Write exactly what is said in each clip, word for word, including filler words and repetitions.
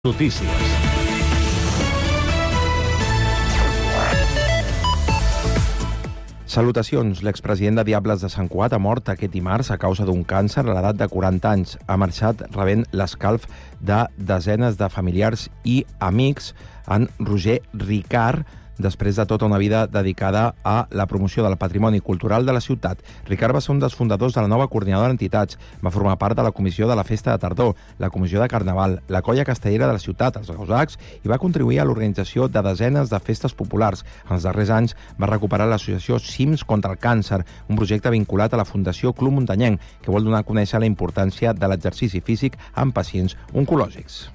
Notícies. Salutacions. L'expresident de Diables de Sant Cugat ha mort aquest dimarts a causa d'un càncer a l'edat de quaranta anys. Ha marxat rebent l'escalf de desenes de familiars i amics. En Roger Ricart, després de tota una vida dedicada a la promoció del patrimoni cultural de la ciutat. Ricart va ser un dels fundadors de la nova coordinadora d'entitats. Va formar part de la comissió de la Festa de Tardor, la comissió de Carnaval, la colla castellera de la ciutat, els Gausacs, i va contribuir a l'organització de desenes de festes populars. En els darrers anys va recuperar l'associació Cims contra el Càncer, un projecte vinculat a la Fundació Club Muntanyenc, que vol donar a conèixer la importància de l'exercici físic en pacients oncològics.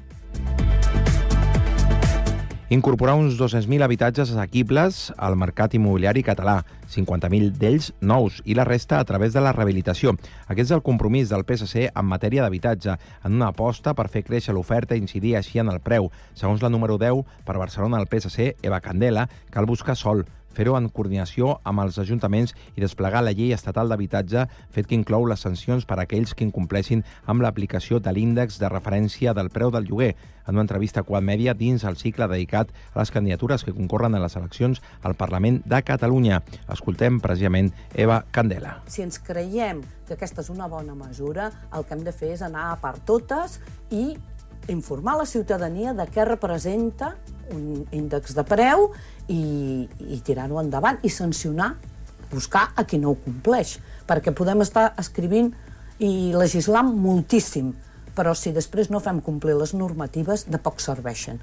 Incorporar uns dos-cents mil habitatges assequibles al mercat immobiliari català, cinquanta mil d'ells nous i la resta a través de la rehabilitació. Aquest és el compromís del P S C en matèria d'habitatge, en una aposta per fer créixer l'oferta i incidir així en el preu. Segons la número deu per Barcelona del P S C, Eva Candela, cal buscar sòl, fer-ho en coordinació amb els ajuntaments i desplegar la llei estatal d'habitatge, fet que inclou les sancions per a aquells que incompleixin amb l'aplicació de l'índex de referència del preu del lloguer. En una entrevista a Quad Media dins el cicle dedicat a les candidatures que concorren a les eleccions al Parlament de Catalunya. Escoltem precisament Eva Candela. Si ens creiem que aquesta és una bona mesura, el que hem de fer és anar a per totes i informar la ciutadania de què representa un índex de preu i, i tirar-ho endavant i sancionar, buscar a qui no ho compleix, perquè podem estar escrivint i legislant moltíssim, però si després no fem complir les normatives, de poc serveixen.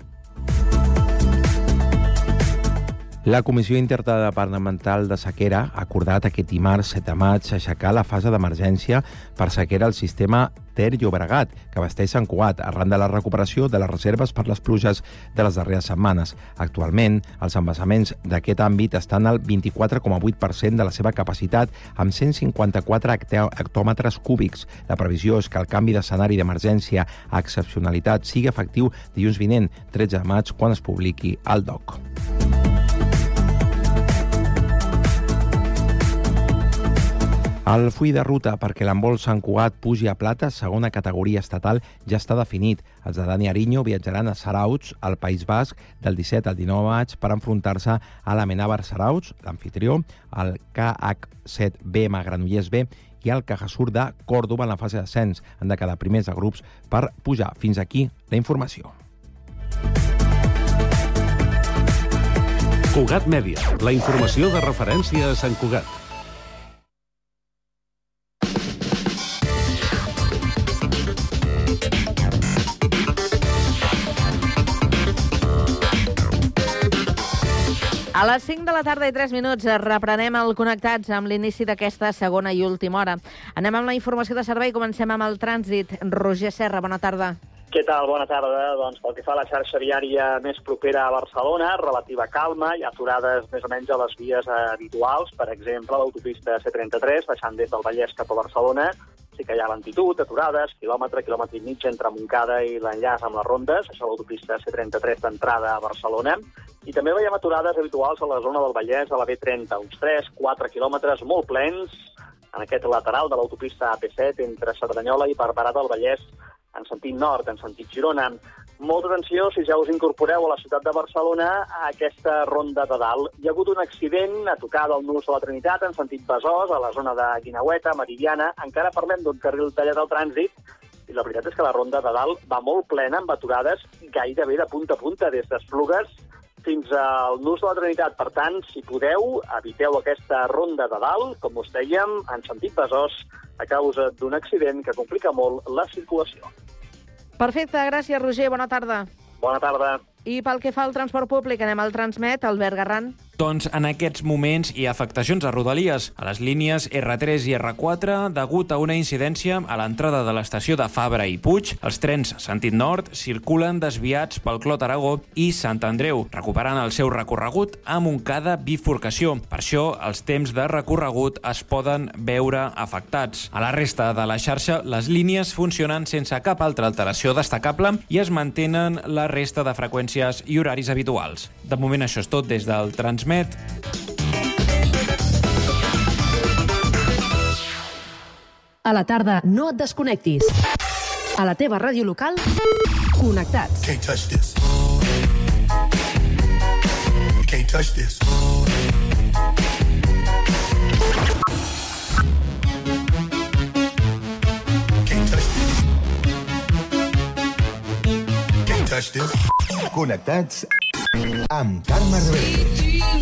La Comissió Interdepartamental de Sequera ha acordat aquest dimarts set de maig aixecar la fase d'emergència per sequera al sistema Ter-Llobregat, que abasteix Sant Cugat, arran de la recuperació de les reserves per les pluges de les darreres setmanes. Actualment, els embassaments d'aquest àmbit estan al vint-i-quatre coma vuit per cent de la seva capacitat, amb cent cinquanta-quatre hectòmetres cúbics. La previsió és que el canvi d'escenari d'emergència a excepcionalitat sigui efectiu dilluns vinent, tretze de maig, quan es publiqui el D O C. El full de ruta perquè l'handbol Sant Cugat pugi a plata, segona categoria estatal, ja està definit. Els de Dani Ariño viatjaran a Sarauts, al País Basc, del disset al dinou de maig per enfrontar-se a l'Amenàbar Sarauts, l'anfitrió, el K H set B M Granollers B i el Cajasur de Còrdoba en la fase d'ascens. Han de quedar primers de grups per pujar. Fins aquí la informació. Cugat Mèdia, la informació de referència a Sant Cugat. A les cinc de la tarda i tres minuts reprenem el Connectats amb l'inici d'aquesta segona i última hora. Anem amb la informació de servei. Comencem amb el trànsit. Roger Serra, bona tarda. Què tal? Bona tarda. Doncs pel que fa a la xarxa viària més propera a Barcelona, relativa calma, hi ha aturades més o menys a les vies habituals. Per exemple, l'autopista C trenta-tres, baixant des del Vallès cap a Barcelona, sí que hi ha lentitud, aturades, quilòmetre, quilòmetre i mig entre Montcada i l'enllaç amb les rondes, això l'autopista C trenta-tres d'entrada a Barcelona. I també veiem aturades habituals a la zona del Vallès, a la B trenta, uns tres quatre quilòmetres molt plens en aquest lateral de l'autopista A P set entre Cerdanyola i Barberà del Vallès en sentit nord, en sentit Girona. Molta atenció si ja us incorporeu a la ciutat de Barcelona a aquesta ronda de dalt. Hi ha hagut un accident a tocar del Nus de la Trinitat en sentit Besòs, a la zona de Guineueta, Meridiana. Encara parlem d'un carril tallat al trànsit i la veritat és que la ronda de dalt va molt plena amb aturades gairebé de punta a punta, des d'Esplugues fins al Nus de la Trinitat. Per tant, si podeu, eviteu aquesta ronda de dalt, com us dèiem, en sentit Besòs, a causa d'un accident que complica molt la circulació. Perfecte, gràcies, Roger. Bona tarda. Bona tarda. I pel que fa al transport públic, anem al Transmet, Albert Garran. Doncs en aquests moments hi ha afectacions a Rodalies, a les línies R tres i R quatre, degut a una incidència a l'entrada de l'estació de Fabra i Puig. Els trens sentit nord circulen desviats pel Clot Aragó i Sant Andreu, recuperant el seu recorregut a Montcada bifurcació. Per això, els temps de recorregut es poden veure afectats. A la resta de la xarxa, les línies funcionen sense cap altra alteració destacable i es mantenen la resta de freqüències i horaris habituals. De moment això és tot des del Transmet. A la tarda no et desconnectis. A la teva ràdio local Connectats. Can't touch this. You can't touch this. Can't touch this. Can't touch this. Connectats amb Carme Rebell.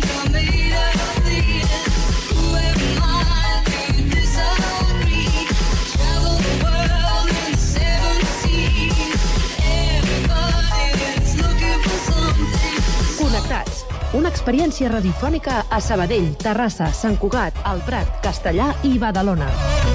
Connectats. Una experiència radiofònica a Sabadell, Terrassa, Sant Cugat, El Prat, Castellar i Badalona.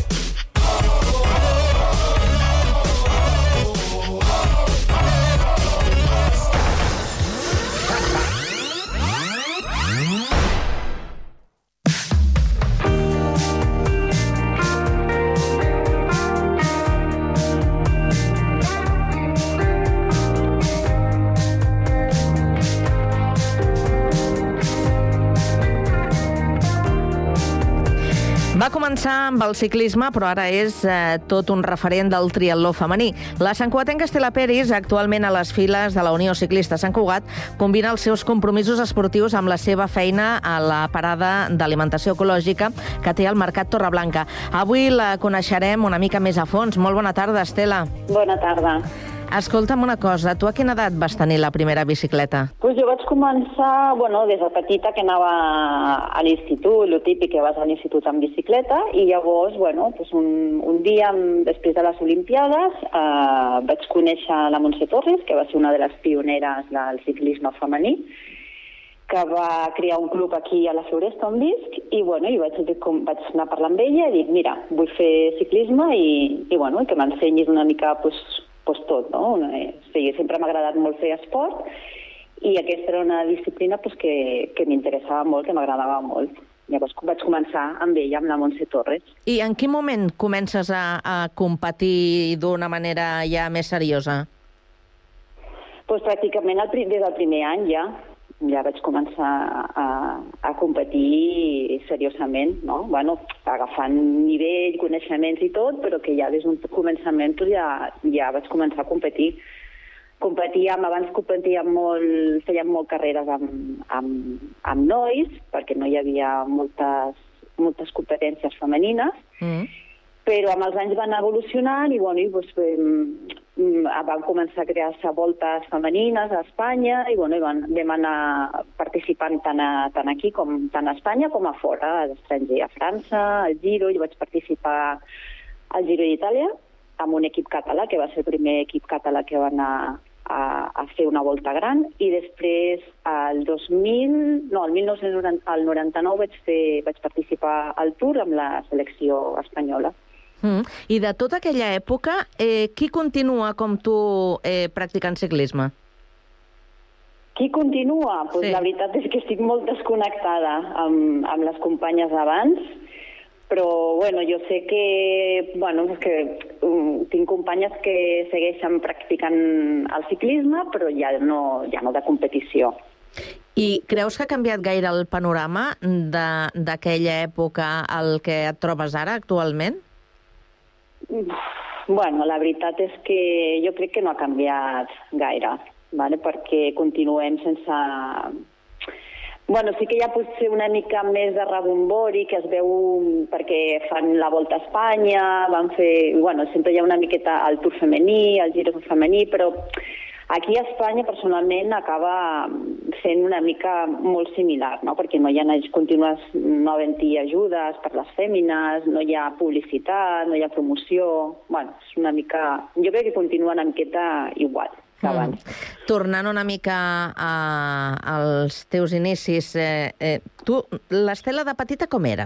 Va començar amb el ciclisme, però ara és eh, tot un referent del triatló femení. La santcugatenca Estela Peris, actualment a les files de la Unió Ciclista Sant Cugat, combina els seus compromisos esportius amb la seva feina a la parada d'alimentació ecològica que té al Mercat Torreblanca. Avui la coneixerem una mica més a fons. Molt bona tarda, Estela. Bona tarda. Escolta'm una cosa, tu a quina edat vas tenir la primera bicicleta? Pues jo vaig començar, bueno, des de petita que anava a l'institut, el típic que vas a l'institut amb bicicleta, i llavors, bueno, pues un, un dia, després de les Olimpiades, eh, vaig conèixer la Montse Torres, que va ser una de les pioneres del ciclisme femení, que va crear un club aquí a la Floresta on visc, i, bueno, i vaig, vaig anar a parlar amb ella i dic, mira, vull fer ciclisme i, i, bueno, que m'ensenyis una mica, pues, pues tot, no? Una, sí, sempre m'ha agradat molt fer esport i aquesta era una disciplina pues, que, que m'interessava molt, que m'agradava molt. Llavors vaig començar amb ella, amb la Montse Torres. I en quin moment comences a, a competir d'una manera ja més seriosa? Pues pràcticament el, des del primer any ja. Ja vaig començar a, a competir seriosament, no? Bueno, agafant nivell, coneixements i tot, però que ja des d'un començament pues, ja, ja vaig començar a competir. Competíem, abans competíem molt, fèiem molt carreres amb, amb, amb nois, perquè no hi havia moltes, moltes competències femenines, mm. però amb els anys van evolucionant i, bueno, i pues, van començar a crear-se voltes femenines a Espanya i, bueno, i van, vam anar participant tant, a, tant aquí com tant a Espanya com a fora, a l'estranger, a França, al Giro. Jo vaig participar al Giro d'Itàlia amb un equip català, que va ser el primer equip català que va anar a, a fer una volta gran, i després el dos mil, no, el mil nou-cents noranta-nou vaig, fer, vaig participar al Tour amb la selecció espanyola. Mm. I de tota aquella època, eh, qui continua com tu eh, practicant ciclisme? Qui continua? Pues sí. La veritat és que estic molt desconnectada amb, amb les companyes d'abans, però bueno, jo sé que, bueno, és que um, tinc companyes que segueixen practicant el ciclisme, però ja no, ja no de competició. I creus que ha canviat gaire el panorama d'aquella època al que et trobes ara, actualment? Bueno, la veritat és que jo crec que no ha canviat gaire, vale? Perquè continuem sense... Bueno, sí que hi ha potser una mica més de rebombori que es veu perquè fan la Volta a Espanya, van fer... Bueno, sempre hi ha una miqueta al Tour femení, al Giro femení, però aquí a Espanya, personalment, acaba sent una mica molt similar, no? Perquè no hi ha continues, no havent-hi ajudes per les fèmines, no hi ha publicitat, no hi ha promoció... Bueno, és una mica... Jo crec que continua una miqueta igual. Mm. Tornant una mica a, als teus inicis, eh, eh, tu, l'Estela de petita com era?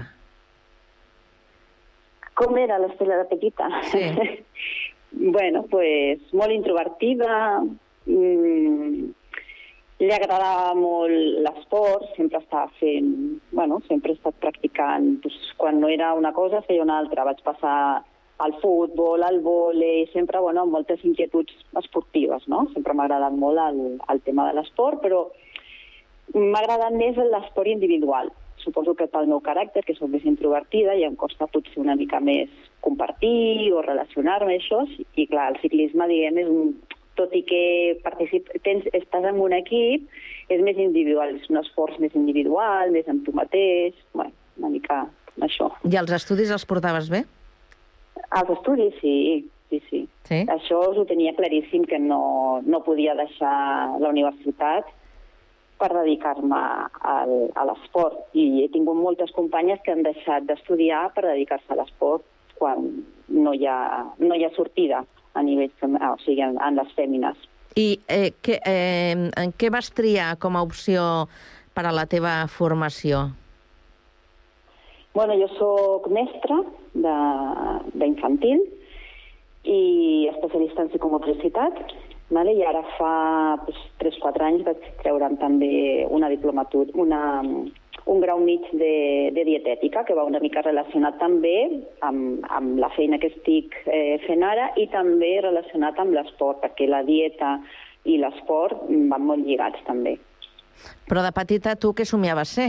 Com era l'Estela de petita? Sí. Bueno, pues molt introvertida, mm, li agradava molt l'esport, sempre estava fent, bueno, sempre he estat practicant, pues, quan no era una cosa feia una altra, vaig passar al futbol, al vòlei, sempre, bueno, amb moltes inquietuds esportives, no? Sempre m'ha agradat molt el, el tema de l'esport, però m'ha agradat més l'esport individual. Suposo que pel meu caràcter, que soc més introvertida, i em costa potser una mica més compartir o relacionar-me, això, i clar, el ciclisme, diguem, és un, tot i que particip... Tens, estàs en un equip, és més individual, és un esforç més individual, més amb tu mateix, bueno, una mica això. I els estudis els portaves bé? Els estudis, sí, sí, sí. sí? Això us ho tenia claríssim, que no, no podia deixar la universitat per dedicar-me al, a l'esport. I he tingut moltes companyes que han deixat d'estudiar per dedicar-se a l'esport quan no hi ha, no hi ha sortida a nivell, o sigui, en, en les fèmines. I eh, que, eh, en què vas triar com a opció per a la teva formació? Bueno, jo soc mestra d'infantil i especialista en psicomotricitat, vale? I ara fa pues, tres o quatre anys vaig treure'm també una diplomatura, una, un grau mig de, de dietètica, que va una mica relacionat també amb, amb la feina que estic eh, fent ara i també relacionat amb l'esport, perquè la dieta i l'esport van molt lligats també. Però de petita tu què somiaves ser?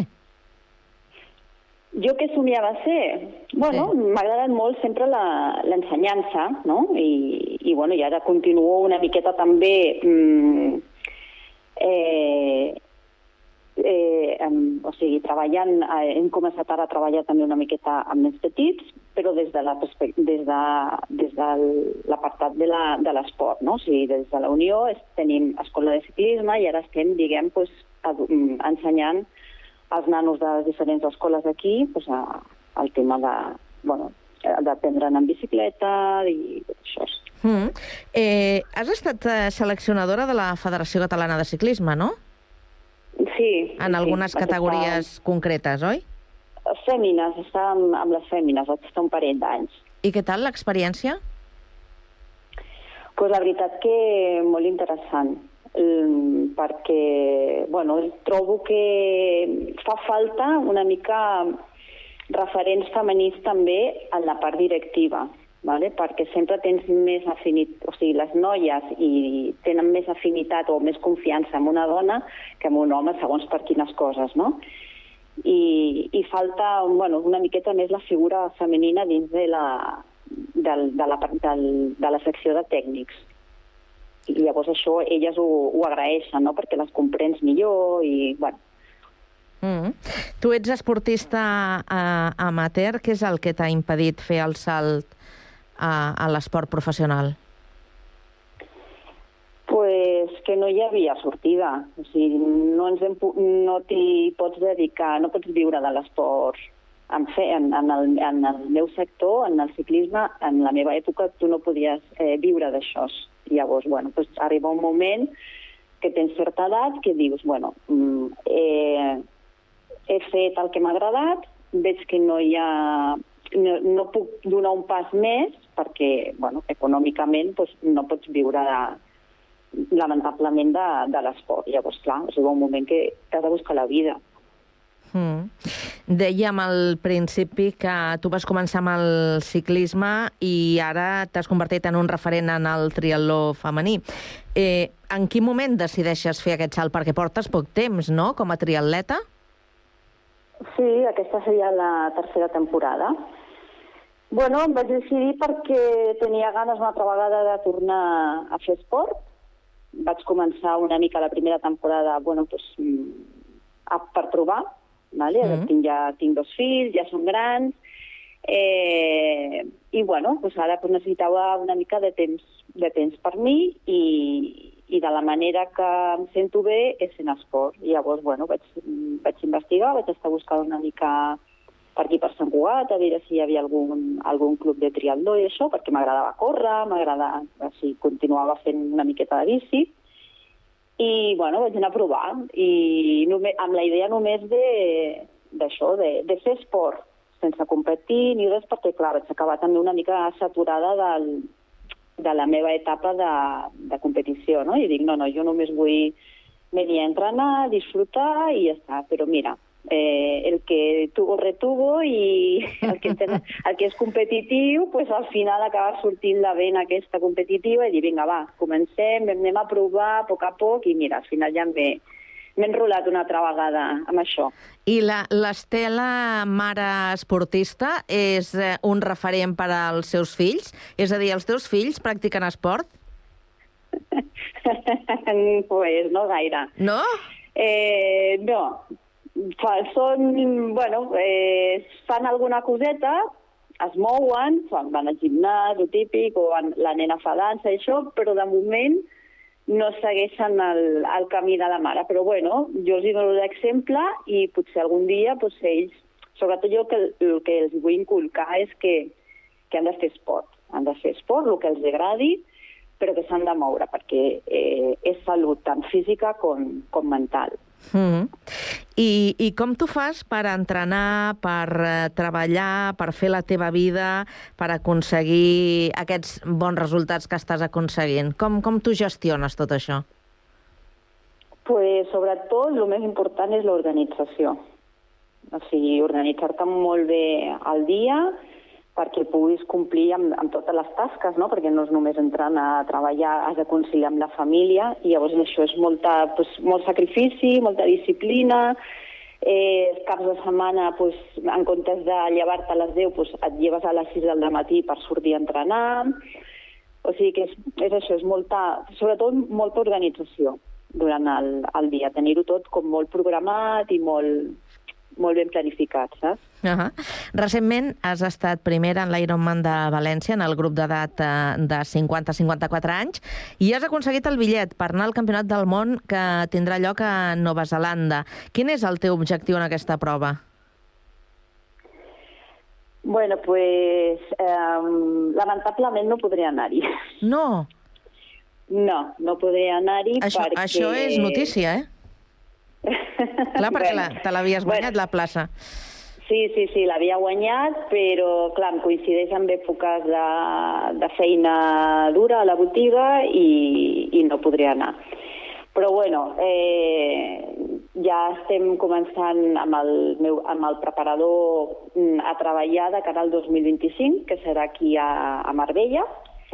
Jo què somiava ser? Bueno, sí. M'ha agradat molt sempre l'ensenyança, no? I, i, bueno, i ara continuo una miqueta també mmm, eh, eh, amb, o sigui, treballant, eh, hem començat ara a treballar també una miqueta amb nens petits, però des de la des de, des de l'apartat de la, de l'esport, no? O sigui, des de la Unió tenim escola de ciclisme i ara estem, diguem, pues, ensenyant als nanos de les diferents escoles d'aquí pues, a, el tema de, bueno, d'aprendre en bicicleta i això. Mm. Eh, has estat seleccionadora de la Federació Catalana de Ciclisme, no? Sí. En algunes sí, categories estar... concretes, oi? Fèmines, està amb, amb les fèmines, vaig estar un parell d'anys. I què tal l'experiència? Pues la veritat que molt interessant, perquè bueno, trobo que fa falta una mica referents femenins també en la part directiva, vale? Perquè sempre tens més afinitat, o sigui, les noies i tenen més afinitat o més confiança en una dona que en un home, segons per quines coses, no? I, i falta bueno, una miqueta més la figura femenina dins de la, de, de la, del, de la secció de tècnics. I llavors això elles ho, ho agraeixen, no? Perquè les comprens millor i, bueno... Mm. Tu ets esportista uh, amateur. Què és el que t'ha impedit fer el salt uh, a l'esport professional? Pues que no hi havia sortida. O sigui, no ens hem, no t'hi pots dedicar, no pots viure de l'esport. En, fe, en, en, el, en el meu sector, en el ciclisme, en la meva època, tu no podies eh, viure d'això. Llavors, bueno, pues arriba un moment que tens certa edat que dius, bueno, eh, he fet el que m'ha agradat, veig que no hi ha... No, no puc donar un pas més perquè, bueno, econòmicament pues, no pots viure de, lamentablement de, de l'esport. Llavors, clar, arriba un moment que t'has de buscar la vida. Mm. Dèiem al principi que tu vas començar amb el ciclisme i ara t'has convertit en un referent en el triatló femení. Eh, en quin moment decideixes fer aquest salt? Perquè portes poc temps, no?, com a triatleta? Sí, aquesta seria la tercera temporada. Bueno, em vaig decidir perquè tenia ganes una altra vegada de tornar a fer esport. Vaig començar una mica la primera temporada, bueno, pues, per provar. Vale? Mm. Tinc, ja, tinc dos fills, ja són grans, eh, i bueno, pues ara pues necessitava una mica de temps, de temps per mi i, i de la manera que em sento bé és en esport. I llavors, bueno, vaig, vaig investigar, vaig estar buscant una mica per aquí per Sant Cugat, a veure si hi havia algun, algun club de triatló i això, perquè m'agradava córrer, m'agradava, o sigui, continuava fent una miqueta de bici. I, bueno, vaig anar a provar, i només, amb la idea només d'això, de, de, de fer esport, sense competir ni res, perquè, clar, vaig acabar també una mica saturada del, de la meva etapa de, de competició, no? I dic, no, no, jo només vull venir a entrenar, disfrutar i ja està, però mira, eh, el que tuvo retuvo i el que, el que és competitiu, pues al final acaba sortint la vena aquesta competitiva i dir, vinga, va, comencem, anem a provar a poc a poc i mira, al final ja m'he enrolat una altra vegada amb això. I l'Estela, mare esportista, és un referent per als seus fills? És a dir, els teus fills practiquen esport? pues no gaire. No? Eh, no. Fa, són, bueno, eh, fan alguna coseta, es mouen, van al gimnàs, o típic, o van, la nena fa dansa i això, però de moment no segueixen el, el camí de la mare. Però bueno, jo els dono l'exemple i potser algun dia pues, ells, sobretot jo que, el que els vull inculcar és que, que han de fer esport. Han de fer esport, el que els agradi, però que s'han de moure, perquè eh, és salut tant física com, com mental. Mm. I, I com tu fas per entrenar, per eh, treballar, per fer la teva vida, per aconseguir aquests bons resultats que estàs aconseguint? Com, com tu gestiones tot això? Pues, sobretot, el més important és l'organització. O sigui, organitzar-te molt bé al dia perquè puguis complir amb, amb totes les tasques, no? Perquè no és només entrar a treballar, has de conciliar amb la família, i llavors això és molta, pues, molt sacrifici, molta disciplina. Eh, els caps de setmana, pues, en comptes de llevar-te a les deu, pues, et lleves a les sis del matí per sortir a entrenar. O sigui que és, és això, és molta, sobretot molta organització durant el, el dia, tenir-ho tot com molt programat i molt, molt ben planificat, saps? Uh-huh. Recentment has estat primera en l'Ironman de València, en el grup d'edat de cinquanta a cinquanta-quatre anys, i has aconseguit el bitllet per anar al Campionat del Món que tindrà lloc a Nova Zelanda. Quin és el teu objectiu en aquesta prova? Bueno, pues eh, lamentablement no podré anar-hi. No? No, no podré anar-hi això, perquè... Això és notícia, eh? Clar, perquè bueno, la, te l'havies guanyat, bueno, la plaça. Sí, sí, sí, l'havia guanyat, però, clar, em coincideix amb èpoques de, de feina dura a la botiga i, i no podria anar. Però, bueno, eh, ja estem començant amb el, meu, amb el preparador a treballar de cara al dos mil vint-i-cinc, que serà aquí a, a Marbella,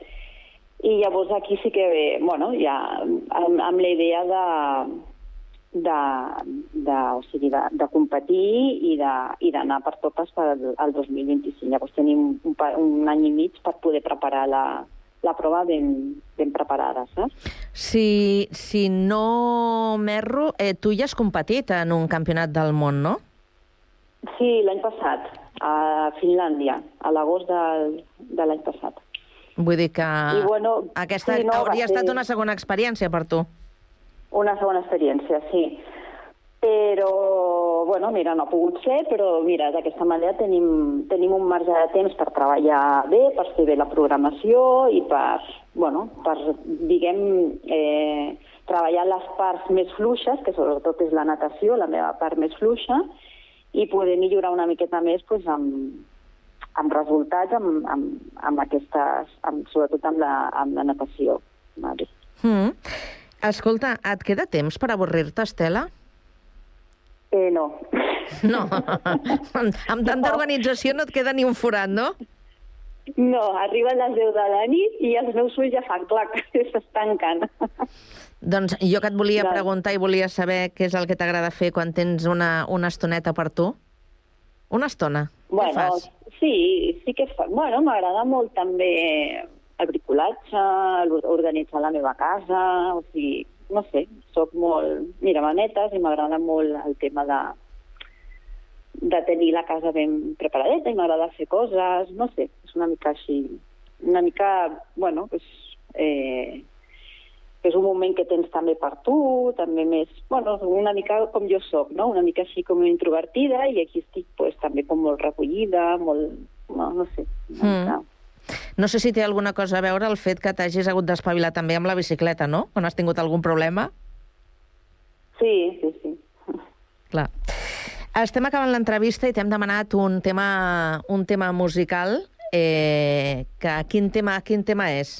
i llavors aquí sí que, bueno, ja amb, amb la idea de... De, de, o sigui, de, de competir i d'anar per topes per al dos mil vint-i-cinc. Llavors tenim un, un any i mig per poder preparar la, la prova ben, ben preparada, saps? Si, si no m'erro, eh, tu ja has competit en un campionat del món, no? Sí, l'any passat, a Finlàndia, a l'agost de, de l'any passat. Vull dir que I, bueno, aquesta sí, no, hauria ser... estat una segona experiència per tu. Una segona experiència, sí. Però, bueno, mira, no ha pogut ser, però mira, d'aquesta manera tenim, tenim un marge de temps per treballar bé, per fer bé la programació i per, bueno, per, diguem, eh, treballar les parts més fluixes, que sobretot és la natació, la meva part més fluixa, i poder millorar una miqueta més pues, amb, amb resultats, amb, amb, amb aquestes, amb, sobretot amb la, amb la natació. Vale. Mm. Escolta, et queda temps per avorrir-te, Estela? Eh, no. No? Amb tanta no. organització no et queda ni un forat, no? No, arriben les deu de la nit i els meus ulls ja fan clac, s'estanquen. Doncs jo que et volia no. preguntar i volia saber què és el que t'agrada fer quan tens una, una estoneta per tu. Una estona. Bueno, què fas? Sí, sí que fa. Bueno, m'agrada molt també el bricolatge, organitzar la meva casa, o sigui, no sé, soc molt miramanetes i m'agrada molt el tema de, de tenir la casa ben preparadeta i m'agrada fer coses, no sé, és una mica així, una mica, bueno, és, eh, és un moment que tens també per tu, també més, bueno, una mica com jo soc, no? Una mica així com introvertida i aquí estic pues, també com molt recollida, molt, no, no sé, una mm. mica... No sé si té alguna cosa a veure el fet que t'hagis hagut d'espavilar també amb la bicicleta, no? Quan has tingut algun problema? Sí, sí, sí. Clar. Estem acabant l'entrevista i t'hem demanat un tema, un tema musical. Eh, que, quin, tema, quin tema és?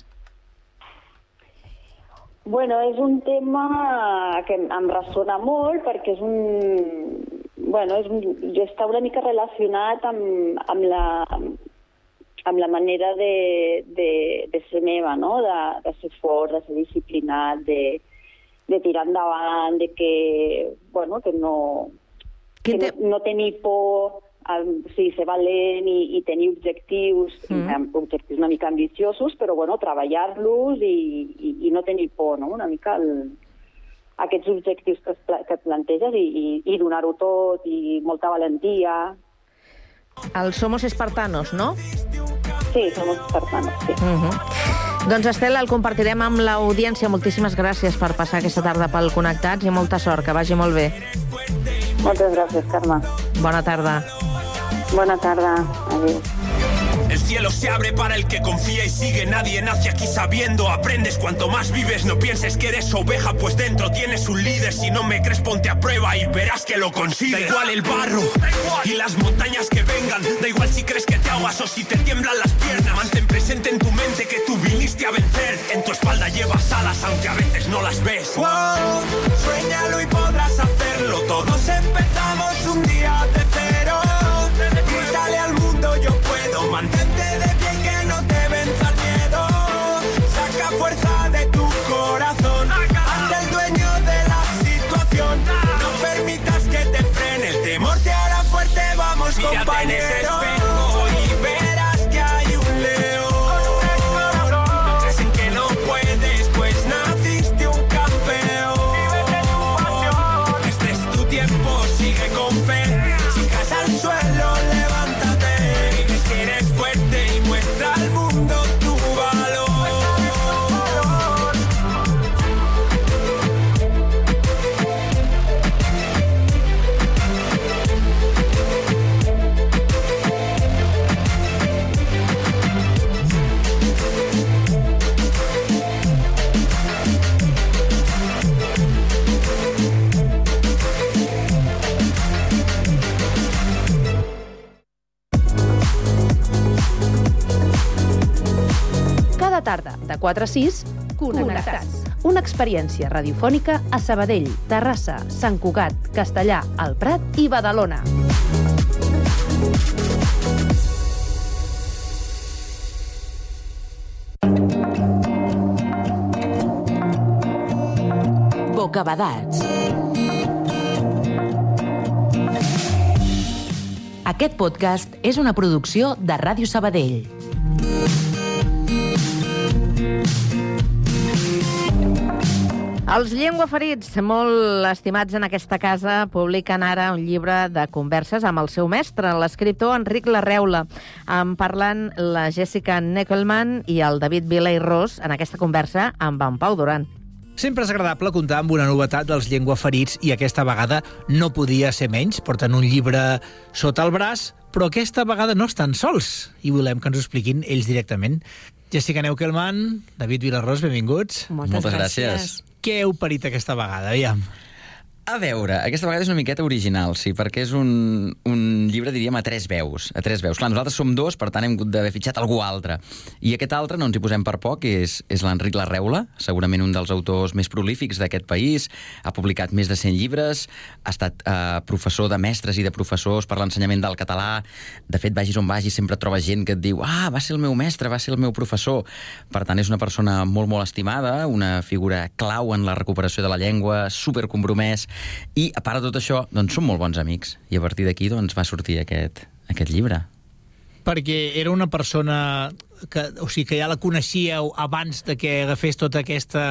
Bueno, és un tema que em ressona molt perquè és un... Bueno, és un, jo està una mica relacionat amb, amb la... amb la manera de, de, de ser meva, no? de, de ser fort, de ser disciplinat, de, de tirar endavant, de que, bueno, que no, que no, no tenir por o sigui, ser valent i, i tenir objectius, mm. objectius una mica ambiciosos, però bueno, treballar-los i, i, i no tenir por, no? Una mica el, aquests objectius que, es, que et planteges i, i, i donar-ho tot, i molta valentia. Els Somos Espartanos, no? Sí, Somos Espartanos, sí. Uh-huh. Doncs, Estel, el compartirem amb l'audiència. Moltíssimes gràcies per passar aquesta tarda pel Connectats i molta sort, que vagi molt bé. Moltes gràcies, Carme. Bona tarda. Bona tarda. Adiós. El cielo se abre para el que confía y sigue. Nadie nace aquí sabiendo. Aprendes cuanto más vives. No pienses que eres oveja, pues dentro tienes un líder. Si no me crees, ponte a prueba y verás que lo consigues. Da igual el barro y las montañas que vengan. Da igual si crees que te ahogas o si te tiemblan las piernas. Mantén presente en tu mente que tú viniste a vencer. En tu espalda llevas alas, aunque a veces no las ves. Wow, suéñalo y podrás hacerlo. Todos empezamos un día de cero. Grítale al mundo, yo puedo. Mantente de pie y que no te venza el miedo. Saca fuerza de tu corazón. Hazte el dueño de la situación. No permitas que te frene. El temor te hará fuerte, vamos, mírate, compañero. En ese espejo y verás que hay un león. No crees en que no puedes, pues naciste un campeón. Este es tu tiempo, sigue con fe. Si caes al suelo, levántate. Dices que eres fuerte y muestra al mundo tu valor. Cada tarda, de quatre a sis, Connectats. Una experiència radiofònica a Sabadell, Terrassa, Sant Cugat, Castellà, El Prat i Badalona. Bocabadats. Aquest podcast és una producció de Ràdio Sabadell. Els llengüaferits, molt estimats en aquesta casa, publiquen ara un llibre de converses amb el seu mestre, l'escriptor Enric Larreula. En parlen la Jessica Neckelman i el David Vila i Ros en aquesta conversa amb en Pau Duran. Sempre és agradable comptar amb una novetat dels llengüaferits i aquesta vegada no podia ser menys. Porten un llibre sota el braç, però aquesta vegada no estan sols i volem que ens ho expliquin ells directament. Jessica Neckelman, David Vila i Ros, benvinguts. Moltes, Moltes gràcies. gràcies. Què heu parit aquesta vegada? Aviam. A veure, aquesta vegada és una miqueta original, sí, perquè és un, un llibre, diríem, a tres veus. A tres veus. Clar, nosaltres som dos, per tant hem hagut d'haver fitxat algú altre. I aquest altre, no ens hi posem per poc, és, és l'Enric Larreula, segurament un dels autors més prolífics d'aquest país. Ha publicat més de cent llibres, ha estat eh, professor de mestres i de professors per l'ensenyament del català. De fet, vagis on vagis, sempre trobes gent que et diu «Ah, va ser el meu mestre, va ser el meu professor». Per tant, és una persona molt, molt estimada, una figura clau en la recuperació de la llengua, supercompromès. I, a part de tot això, doncs som molt bons amics. I a partir d'aquí doncs, va sortir aquest, aquest llibre. Perquè era una persona que, o sigui, que ja la coneixíeu abans de que agafés tota aquesta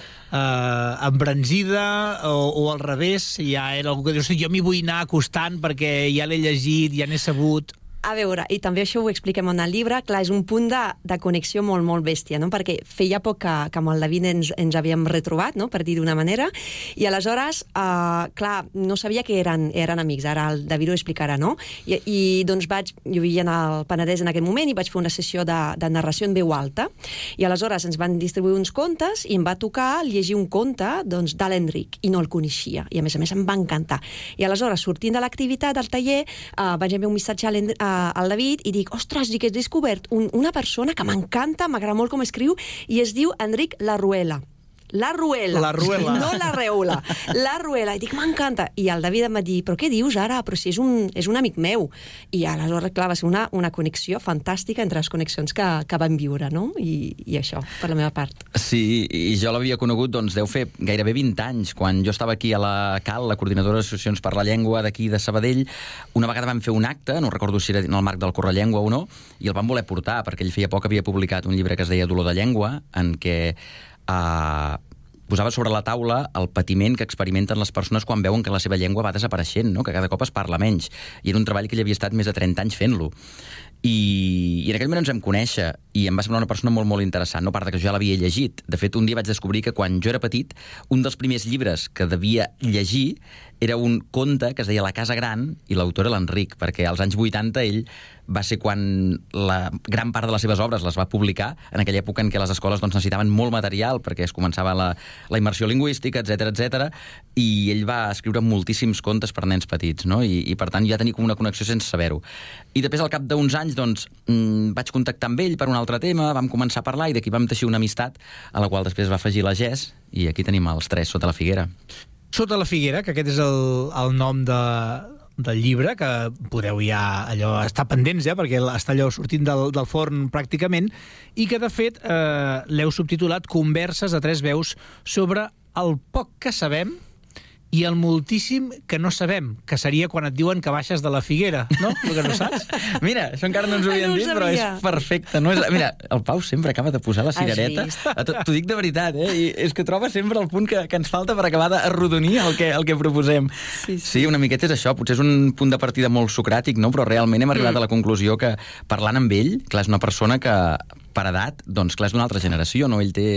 eh, embranzida o, o al revés, ja era algú que dius, jo m'hi vull anar acostant perquè ja l'he llegit, ja n'he sabut... A veure, i també això ho expliquem en el llibre, clar, és un punt de, de connexió molt, molt bèstia, no? Perquè feia poc que, que amb el David ens, ens havíem retrobat, no? Per dir d'una manera, i aleshores, uh, clar, no sabia que eren, eren amics, ara el David ho explicarà, no? I, i doncs vaig, jo vivia al Penedès en aquell moment i vaig fer una sessió de, de narració en veu alta, i aleshores ens van distribuir uns contes i em va tocar llegir un conte doncs, de l'Enric, i no el coneixia, i a més a més em va encantar. I aleshores, sortint de l'activitat, del taller, uh, vaig enviar un missatge a l'Enric, al David i dic, ostres, dic, he descobert un, una persona que m'encanta, m'agrada molt com escriu i es diu Enric Larreula. la ruela. La ruela. No la reula. La ruela. I dic, m'encanta. I el David em va dir, però què dius ara? Però si és un, és un amic meu. I aleshores, clar, va ser una, una connexió fantàstica entre les connexions que, que vam viure, no? I, I això, per la meva part. Sí, i jo l'havia conegut, doncs, deu fer gairebé vint anys, quan jo estava aquí a la CAL, la Coordinadora d'Associacions per la Llengua d'aquí de Sabadell. Una vegada vam fer un acte, no recordo si era en el marc del Correllengua o no, i el vam voler portar, perquè ell feia poc havia publicat un llibre que es deia Dolor de llengua, en què Uh, posava sobre la taula el patiment que experimenten les persones quan veuen que la seva llengua va desapareixent, no? Que cada cop es parla menys. I era un treball que ell havia estat més de trenta anys fent-lo. I, i en aquell moment ens vam conèixer i em va semblar una persona molt, molt interessant, no? A part que jo ja l'havia llegit. De fet, un dia vaig descobrir que quan jo era petit, un dels primers llibres que devia llegir era un conte que es deia La casa gran, i l'autor era l'Enric, perquè als anys vuitanta ell va ser quan la gran part de les seves obres les va publicar, en aquella època en què les escoles doncs, necessitaven molt material perquè es començava la, la immersió lingüística, etcètera, etcètera, i ell va escriure moltíssims contes per nens petits, no? I, i per tant ja tenia com una connexió sense saber-ho. I després, al cap d'uns anys, doncs, mmm, vaig contactar amb ell per un altre tema, vam començar a parlar i d'aquí vam teixir una amistat a la qual després va afegir la Jess, i aquí tenim els tres sota la figuera. Sota la figuera, que aquest és el, el nom de, del llibre, que podeu ja allò estar pendents, ja, perquè està allò sortint del, del forn pràcticament, i que, de fet, eh, l'heu subtitulat Converses a tres veus sobre el poc que sabem i el moltíssim que no sabem, que seria quan et diuen que baixes de la figuera, no? El que no saps? Mira, això encara no ens ho havien no dit, però és perfecte. No és... Mira, el Pau sempre acaba de posar la cirereta. T'ho dic de veritat, eh? I és que troba sempre el punt que, que ens falta per acabar d'arrodonir el que, el que proposem. Sí, sí. sí, una miqueta és això. Potser és un punt de partida molt socràtic, no? Però realment hem arribat mm. a la conclusió que, parlant amb ell, clar, és una persona que per edat, doncs clar, és d'una altra generació, no? Ell té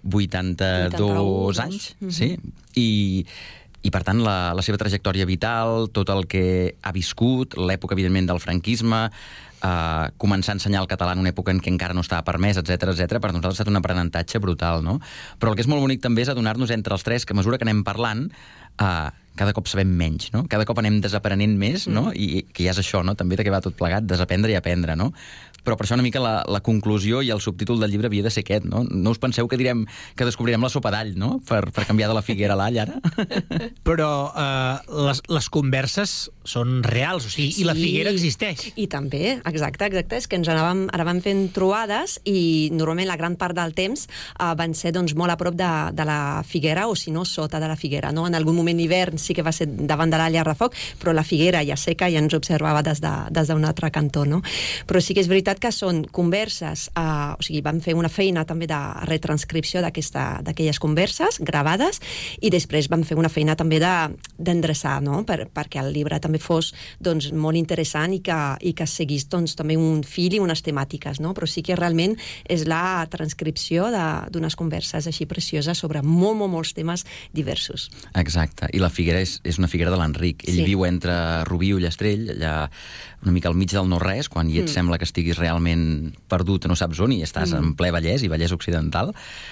vuitanta-dos anys, mm-hmm. sí? I... I, per tant, la, la seva trajectòria vital, tot el que ha viscut, l'època, evidentment, del franquisme, eh, començar a ensenyar el català en una època en què encara no estava permès, etcètera, etcètera, per nosaltres ha estat un aprenentatge brutal, no? Però el que és molt bonic també és adonar-nos entre els tres que a mesura que anem parlant, eh, cada cop sabem menys, no? Cada cop anem desaprenent més, no? I que ja és això, no? També de què va tot plegat, desaprendre i aprendre, no? Però per això una mica la, la conclusió i el subtítol del llibre havia de ser aquest, no? No us penseu que direm que descobrirem la sopa d'all, no? Per, per canviar de la figuera a l'all, ara. Però eh, les, les converses són reals, o sigui, sí. I la figuera existeix. I també, exacte, exacte, és que ens anàvem, anàvem fent trobades i normalment la gran part del temps eh, van ser doncs, molt a prop de, de la figuera o si no, sota de la figuera, no? En algun moment d'hivern sí que va ser davant de la llar de foc, però la figuera ja seca ja ens observava des d'un de, des d'un altre cantó, no? Però sí que és veritat que són converses, eh, o sigui, vam fer una feina també de retranscripció d'aquelles converses gravades i després vam fer una feina també d'endreçar, de, no? Per, perquè el llibre també fos doncs, molt interessant i que, i que seguís doncs, també un fil i unes temàtiques, no? Però sí que realment és la transcripció d'unes converses així precioses sobre molt, molt, molts temes diversos. Exacte, i la figuera és, és una figuera de l'Enric. Ell sí. viu entre Rubí i Ullastrell, allà una mica al mig del no-res, quan ja et mm. sembla que estiguis realment perdut, no saps on, i estàs mm. en ple Vallès i Vallès Occidental,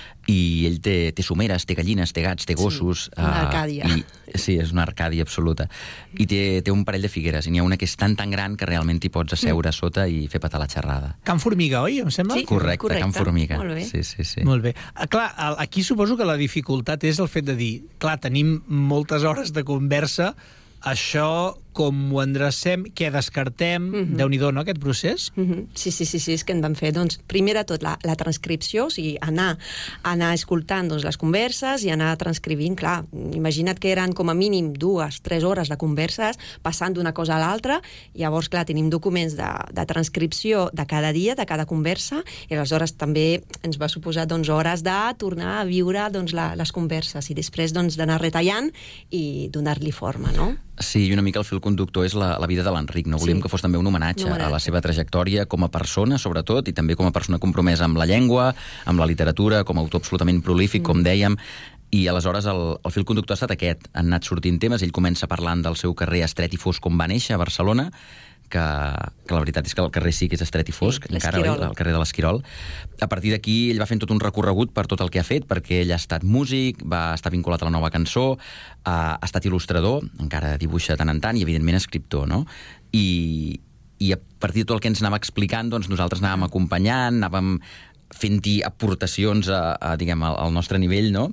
i ell té, té someres, té gallines, té gats, té gossos. Sí, una arcàdia. Uh, i, sí, és una arcàdia absoluta. I té, té un parell de figueres, i n'hi ha una que és tan tan gran que realment t'hi pots asseure mm. sota i fer petar la xerrada. Can Formiga, oi, em sembla? Sí, correcte, correcte. Can Formiga. Molt bé. Sí, sí, sí. Molt bé. Ah, clar, aquí suposo que la dificultat és el fet de dir, clar, tenim moltes hores de conversa, això com ho endrecem, què descartem, mm-hmm. Déu-n'hi-do, no, aquest procés? Mm-hmm. Sí, sí, sí, sí, és que en vam fer, doncs, primer de tot la, la transcripció, o sigui, anar, anar escoltant doncs, les converses i anar transcrivint, clar, imagina't que eren com a mínim dues, tres hores de converses, passant d'una cosa a l'altra, llavors, clar, tenim documents de, de transcripció de cada dia, de cada conversa, i aleshores també ens va suposar, doncs, hores de tornar a viure, doncs, la, les converses, i després, doncs, d'anar retallant i donar-li forma, no? Sí, i una mica el fil conductor és la, la vida de l'Enric. No volíem sí. que fos també un homenatge, un homenatge a la seva trajectòria com a persona, sobretot, i també com a persona compromesa amb la llengua, amb la literatura, com a autor absolutament prolífic, mm. com dèiem, i aleshores el, el fil conductor ha estat aquest. Han anat sortint temes, ell comença parlant del seu carrer estret i fosc on va néixer, a Barcelona, que, que la veritat és que el carrer sí que és estret i fosc, sí, encara, oi? El carrer de l'Esquirol. A partir d'aquí ell va fent tot un recorregut per tot el que ha fet, perquè ell ha estat músic, va estar vinculat a la Nova Cançó, ha, ha estat il·lustrador, encara dibuixa tant en tant, i evidentment escriptor, no? I, i a partir de tot el que ens anava explicant, doncs nosaltres anàvem acompanyant, anàvem fent-hi aportacions a, a, diguem, al, al nostre nivell, no?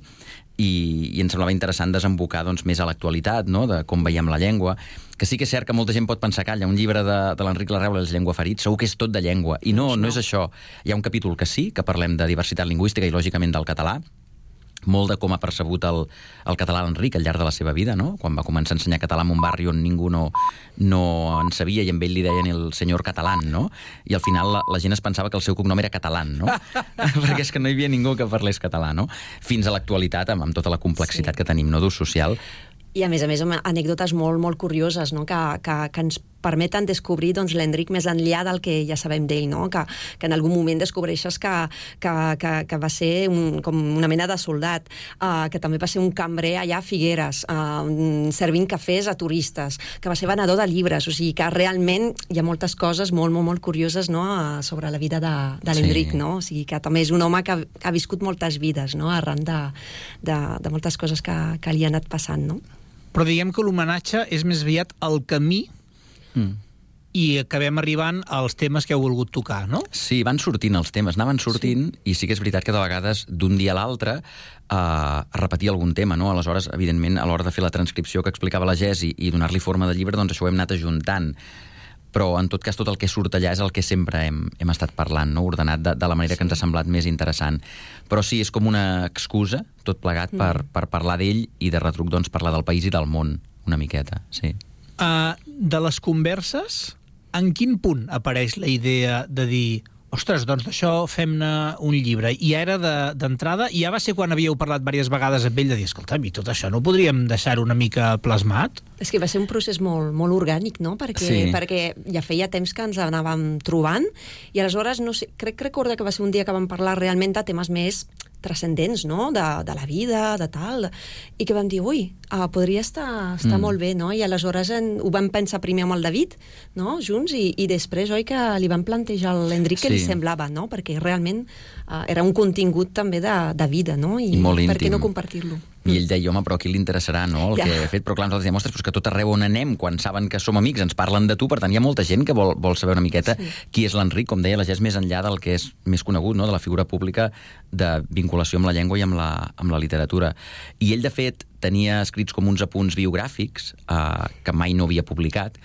I, i em semblava interessant desembocar doncs, més a l'actualitat, no? De com veiem la llengua, que sí que és cert que molta gent pot pensar que hi ha un llibre de, de l'Enric Larreula, Les llengua ferit, segur que és tot de llengua, i no, no és això. Hi ha un capítol que sí, que parlem de diversitat lingüística i lògicament del català, molt de com ha percebut el, el català l'Enric al llarg de la seva vida, no? Quan va començar a ensenyar català en un barri on ningú no, no en sabia i amb ell li deien el senyor catalán, no? I al final la, la gent es pensava que el seu cognom era catalán, no? Perquè és que no hi havia ningú que parlés català, no? Fins a l'actualitat, amb, amb tota la complexitat sí. que tenim, no? D'ús social. I a més a més amb anècdotes molt, molt curioses, no? que, que, que ens permeten descobrir doncs, l'Enric més enllà del que ja sabem d'ell, no? que, que en algun moment descobreixes que, que, que, que va ser un, com una mena de soldat, uh, que també va ser un cambrer allà a Figueres, uh, servint cafès a turistes, que va ser venedor de llibres, o sigui que realment hi ha moltes coses molt, molt, molt curioses, no? uh, sobre la vida de, de l'Enric, sí. no? O sigui que també és un home que ha, ha viscut moltes vides, no? arran de, de, de moltes coses que, que li han anat passant, no? Però diguem que l'homenatge és més aviat el camí mm. i acabem arribant als temes que heu volgut tocar, no? Sí, van sortint els temes, anaven sortint, sí. i sí que és veritat que de vegades, d'un dia a l'altre, eh, repetir algun tema, no? Aleshores, evidentment, a l'hora de fer la transcripció que explicava la Gesi i donar-li forma de llibre, doncs això ho hem anat ajuntant. Però, en tot cas, tot el que surt allà és el que sempre hem, hem estat parlant, no? Ordenat de, de la manera sí. que ens ha semblat més interessant. Però sí, és com una excusa, tot plegat, mm. per, per parlar d'ell i de retruc, doncs, parlar del país i del món, una miqueta, sí. Uh, de les converses, en quin punt apareix la idea de dir ostres, doncs d'això fem-ne un llibre? I era d'entrada, de, ja va ser quan havíeu parlat diverses vegades amb ell de dir, escolta'm, i tot això no podríem deixar-ho una mica plasmat? És que va ser un procés molt, molt orgànic, no? Perquè, sí. perquè ja feia temps que ens anàvem trobant i aleshores, no sé, crec que recorda que va ser un dia que vam parlar realment de temes més transcendents, no? De, de la vida, de tal, i que vam dir, ui, uh, podria estar, estar mm. molt bé, no? I aleshores en, ho vam pensar primer amb el David, no? Junts, i, i després, oi, que li vam plantejar a l'Enric sí. que li semblava, no? Perquè realment uh, era un contingut també de, de vida, no? I, I molt íntim. Per què no compartir-lo? I ell deia, home, però a qui li interessarà, no?, el ja. que he fet. Però clar, nosaltres diem, ostres, però és que tot arreu on anem, quan saben que som amics, ens parlen de tu, per tant, hi ha molta gent que vol, vol saber una miqueta sí. qui és l'Enric, com deia la Gés, més enllà del que és més conegut, no?, de la figura pública de vinculació amb la llengua i amb la, amb la literatura. I ell, de fet, tenia escrits com uns apunts biogràfics eh, que mai no havia publicat,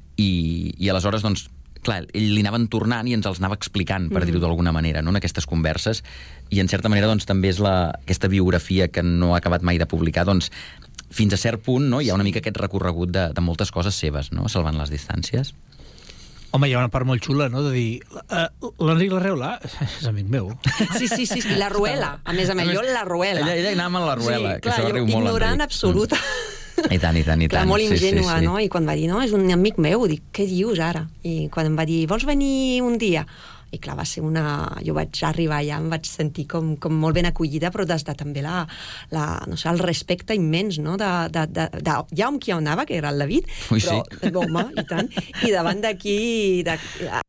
i, i aleshores, doncs, clar, ell li anaven tornant i ens els anava explicant, per dir-ho d'alguna manera, no?, en aquestes converses, i en certa manera doncs, també és la, aquesta biografia que no ha acabat mai de publicar, doncs, fins a cert punt, no?, hi ha una mica aquest recorregut de, de moltes coses seves, no?, salvant les distàncies. Home, hi ha una part molt xula, no?, de dir uh, l'Enric Larreula és amic meu. Sí, sí, sí, sí, la Ruela. A més a més, jo la Ruela. Ella, ella anava amb la Ruela, sí, que clar, això riu molt. Ignorant absoluta. I tant, i tant, i tant. Clar, molt ingènua, sí, sí, sí. no? I quan va dir, no, és un amic meu, dic, què dius ara? I quan em va dir, vols venir un dia? I clar, va ser una... Jo vaig arribar allà, em vaig sentir com, com molt ben acollida, però des de també la, la, no sé, el respecte immens, no?, de, de, de, de, ja amb qui anava, que era el David, Ui, però, sí. home, i tant, i davant d'aquí... De,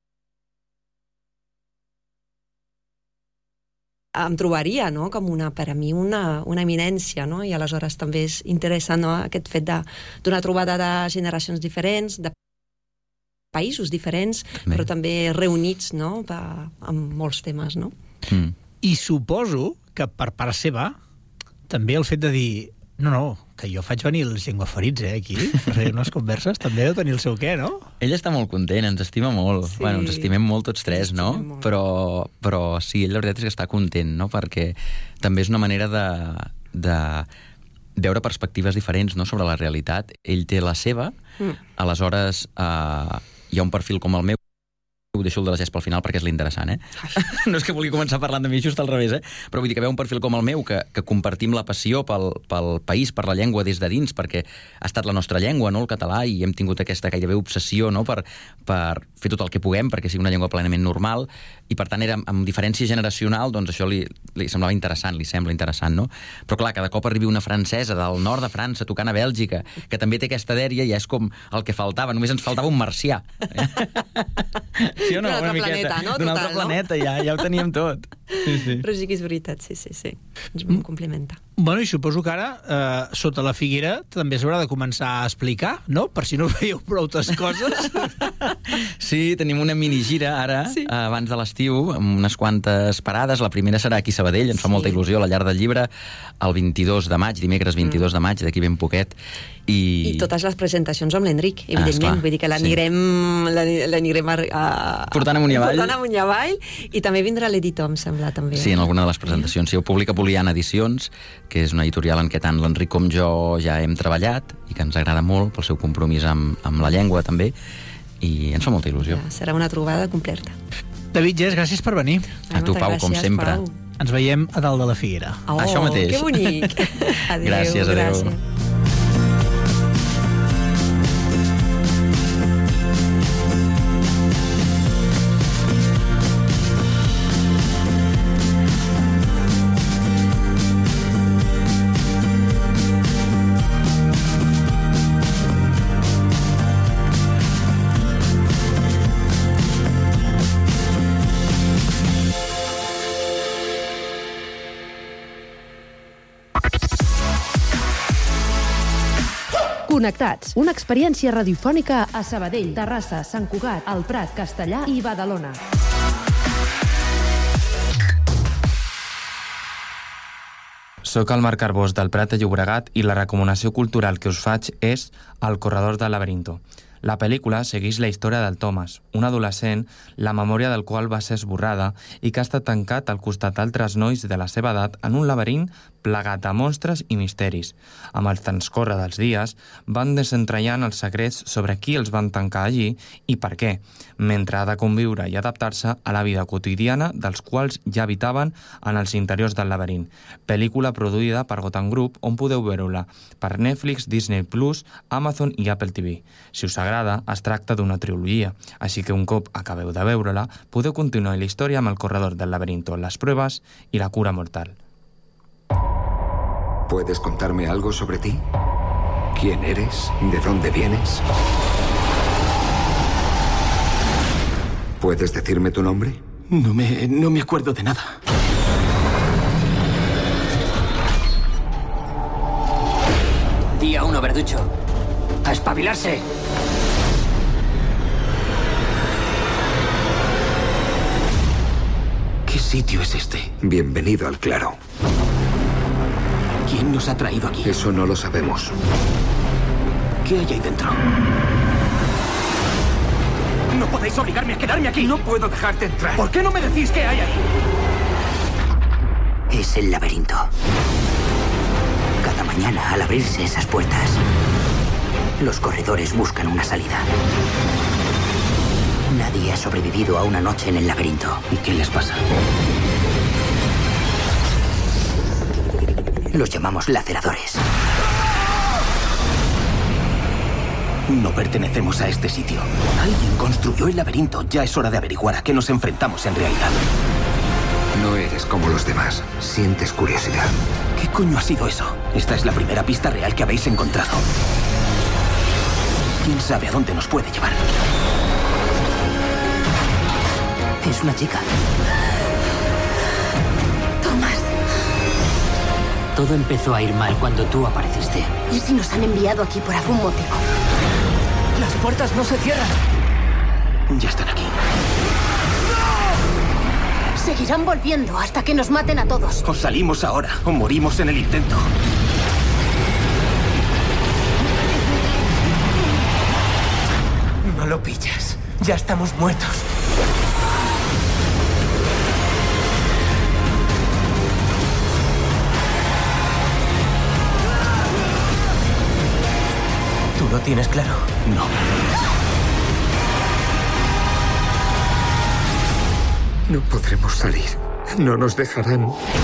em trobaria, no?, com una, per a mi, una, una eminència, no?, i aleshores també és interessant, no?, aquest fet d'una trobada de generacions diferents, de països diferents, també. Però també reunits, no?, per, amb molts temes, no? Mm. I suposo que per part seva també el fet de dir no, no, que jo faig venir els llengüaferits, eh, aquí, per fer unes converses, també deu tenir el seu què, no? Ell està molt content, ens estima molt. Sí. Bueno, ens estimem molt tots tres, no? Però, però sí, ell la veritat és que està content, no? Perquè també és una manera de, de veure perspectives diferents, no?, sobre la realitat. Ell té la seva, mm. aleshores eh, hi ha un perfil com el meu, ho deixo el de la Gés pel final perquè és l'interessant, eh? No és que vulgui començar parlant de mi, just al revés, eh? Però vull dir que veu un perfil com el meu, que, que compartim la passió pel, pel país, per la llengua des de dins, perquè ha estat la nostra llengua, no?, el català, i hem tingut aquesta gairebé obsessió, no?, per, per fer tot el que puguem perquè sigui una llengua plenament normal, i per tant era amb diferència generacional, doncs això li, li semblava interessant, li sembla interessant, no? Però clar, cada cop arribi una francesa del nord de França tocant a Bèlgica, que també té aquesta dèria, ja és com el que faltava, només ens faltava un marcià. Sí o no? D'un altre planeta, no? D'un altre planeta, ja, ja ho teníem tot. Sí, sí. Però sí que és veritat, sí, sí, sí. Ens vam complementar. Bueno, i suposo que ara, eh, sota la figuera, també s'haurà de començar a explicar, no? Per si no veieu prou altres coses. Sí, tenim una minigira ara, sí. abans de l'estiu, amb unes quantes parades. La primera serà aquí a Sabadell, ens fa sí. molta il·lusió, a la Llar del Llibre, el vint-i-dos de maig, dimecres vint-i-dos de maig, d'aquí ben poquet. I... I totes les presentacions amb l'Enric, evidentment. Ah, vull dir que l'anirem sí. l'anirem a, a... portant amunt i avall. Portant amunt i avall. I també vindrà l'editor, em sembla, també. Sí, en alguna de les presentacions. Sí, ho publica Poliana Edicions, que és una editorial en què tant l'Enric com jo ja hem treballat i que ens agrada molt pel seu compromís amb, amb la llengua, també, i ens fa molta il·lusió. Ja, serà una trobada completa. David Gés, gràcies per venir. A tu, Pau, com sempre. Pau. Ens veiem a dalt de la figuera. Oh, això mateix. Que bonic. Adéu, gràcies, adéu. Gràcies. Connectats, una experiència radiofònica a Sabadell, Terrassa, Sant Cugat, El Prat, Castellà i Badalona. Soc el Marc Arbós del Prat de Llobregat i la recomanació cultural que us faig és El corredor del laberinto. La pel·lícula segueix la història del Thomas, un adolescent, la memòria del qual va ser esborrada i que ha estat tancat al costat d'altres nois de la seva edat en un laberint plegat de monstres i misteris. Amb el transcórrer dels dies, van desentratllant els secrets sobre qui els van tancar allí i per què, mentre ha de conviure i adaptar-se a la vida quotidiana dels quals ja habitaven en els interiors del laberint. Pel·lícula produïda per Gotham Group, on podeu veure-la per Netflix, Disney Plus, Amazon i Apple T V. Si us agrada, es tracta d'una trilogia, així que un cop acabeu de veure-la, podeu continuar la història amb El corredor del laberinto, Les pruebas i La cura mortal. ¿Puedes contarme algo sobre ti? ¿Quién eres? ¿De dónde vienes? ¿Puedes decirme tu nombre? No me, no me acuerdo de nada. Día uno, Verducho. ¡A espabilarse! ¿Qué sitio es este? Bienvenido al claro. ¿Quién nos ha traído aquí? Eso no lo sabemos. ¿Qué hay ahí dentro? No podéis obligarme a quedarme aquí. No puedo dejarte entrar. ¿Por qué no me decís qué hay ahí? Es el laberinto. Cada mañana, al abrirse esas puertas, los corredores buscan una salida. Nadie ha sobrevivido a una noche en el laberinto. ¿Y qué les pasa? Los llamamos laceradores. No pertenecemos a este sitio. Alguien construyó el laberinto. Ya es hora de averiguar a qué nos enfrentamos en realidad. No eres como los demás. Sientes curiosidad. ¿Qué coño ha sido eso? Esta es la primera pista real que habéis encontrado. ¿Quién sabe a dónde nos puede llevar? Es una chica. Todo empezó a ir mal cuando tú apareciste. ¿Y si nos han enviado aquí por algún motivo? Las puertas no se cierran. Ya están aquí. ¡No! Seguirán volviendo hasta que nos maten a todos. O salimos ahora, o morimos en el intento. No lo pillas. Ya estamos muertos. ¿Lo tienes claro? No. No podremos salir. No nos dejarán.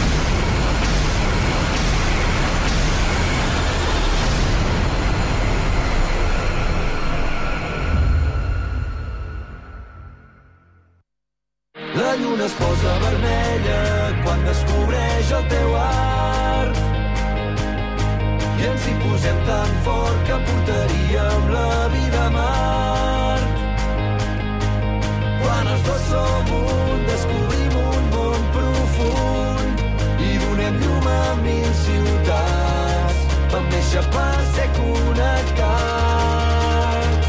La lluna es posa vermella quan descobreix el teu art. I ens hi posem tan fort que portaríem la vida a Mart. Quan els dos som un, descobrim un món profund i néixer per ser connectats.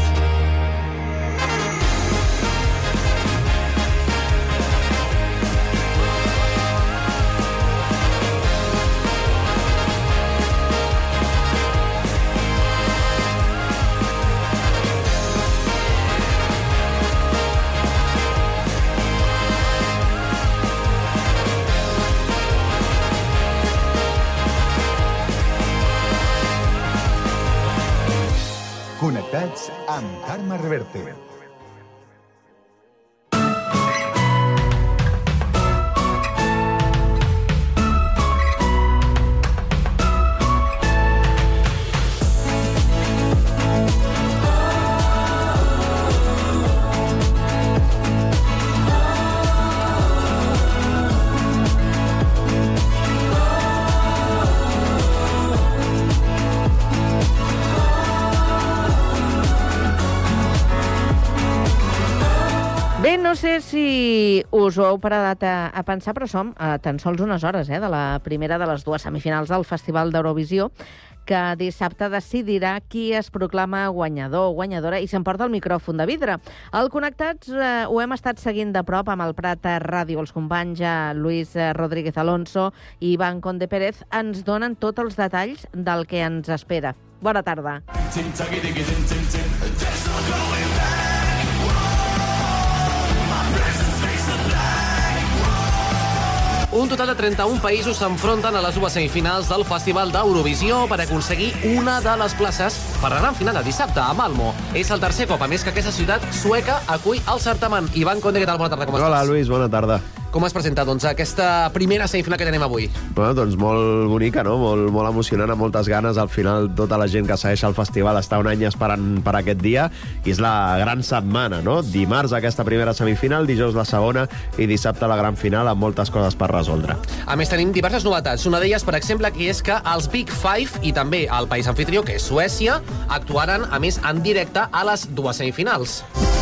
Connectats amb Carme Reverte. Bé, no sé si us ho heu parat a, a pensar, però som a tan sols unes hores eh, de la primera de les dues semifinals del Festival d'Eurovisió, que dissabte decidirà qui es proclama guanyador o guanyadora i s'emporta el micròfon de vidre. Al Connectats eh, ho hem estat seguint de prop amb el Prat Ràdio. Els companys eh, Luis Rodríguez Alonso i Iván Conde Pérez ens donen tots els detalls del que ens espera. Bona tarda. Un total de trenta-un països s'enfronten a les dues semifinals del Festival d'Eurovisió per aconseguir una de les places per la gran final de dissabte a Malmo. És el tercer cop, a més, que aquesta ciutat sueca acull el certamen. Iván Conde, què tal? Bona tarda, com estàs? Hola, Luis, bona tarda. Com es presenta, doncs, aquesta primera semifinal que tenim avui? Bueno, doncs molt bonica, no? Molt, molt emocionant, amb moltes ganes. Al final, tota la gent que segueix el festival està un any esperant per aquest dia, i és la gran setmana, no? Dimarts aquesta primera semifinal, dijous la segona i dissabte la gran final, amb moltes coses per resoldre. A més, tenim diverses novetats. Una d'elles, per exemple, que és que els Big Five i també el país anfitrió, que és Suècia, actuaran, a més, en directe a les dues semifinals.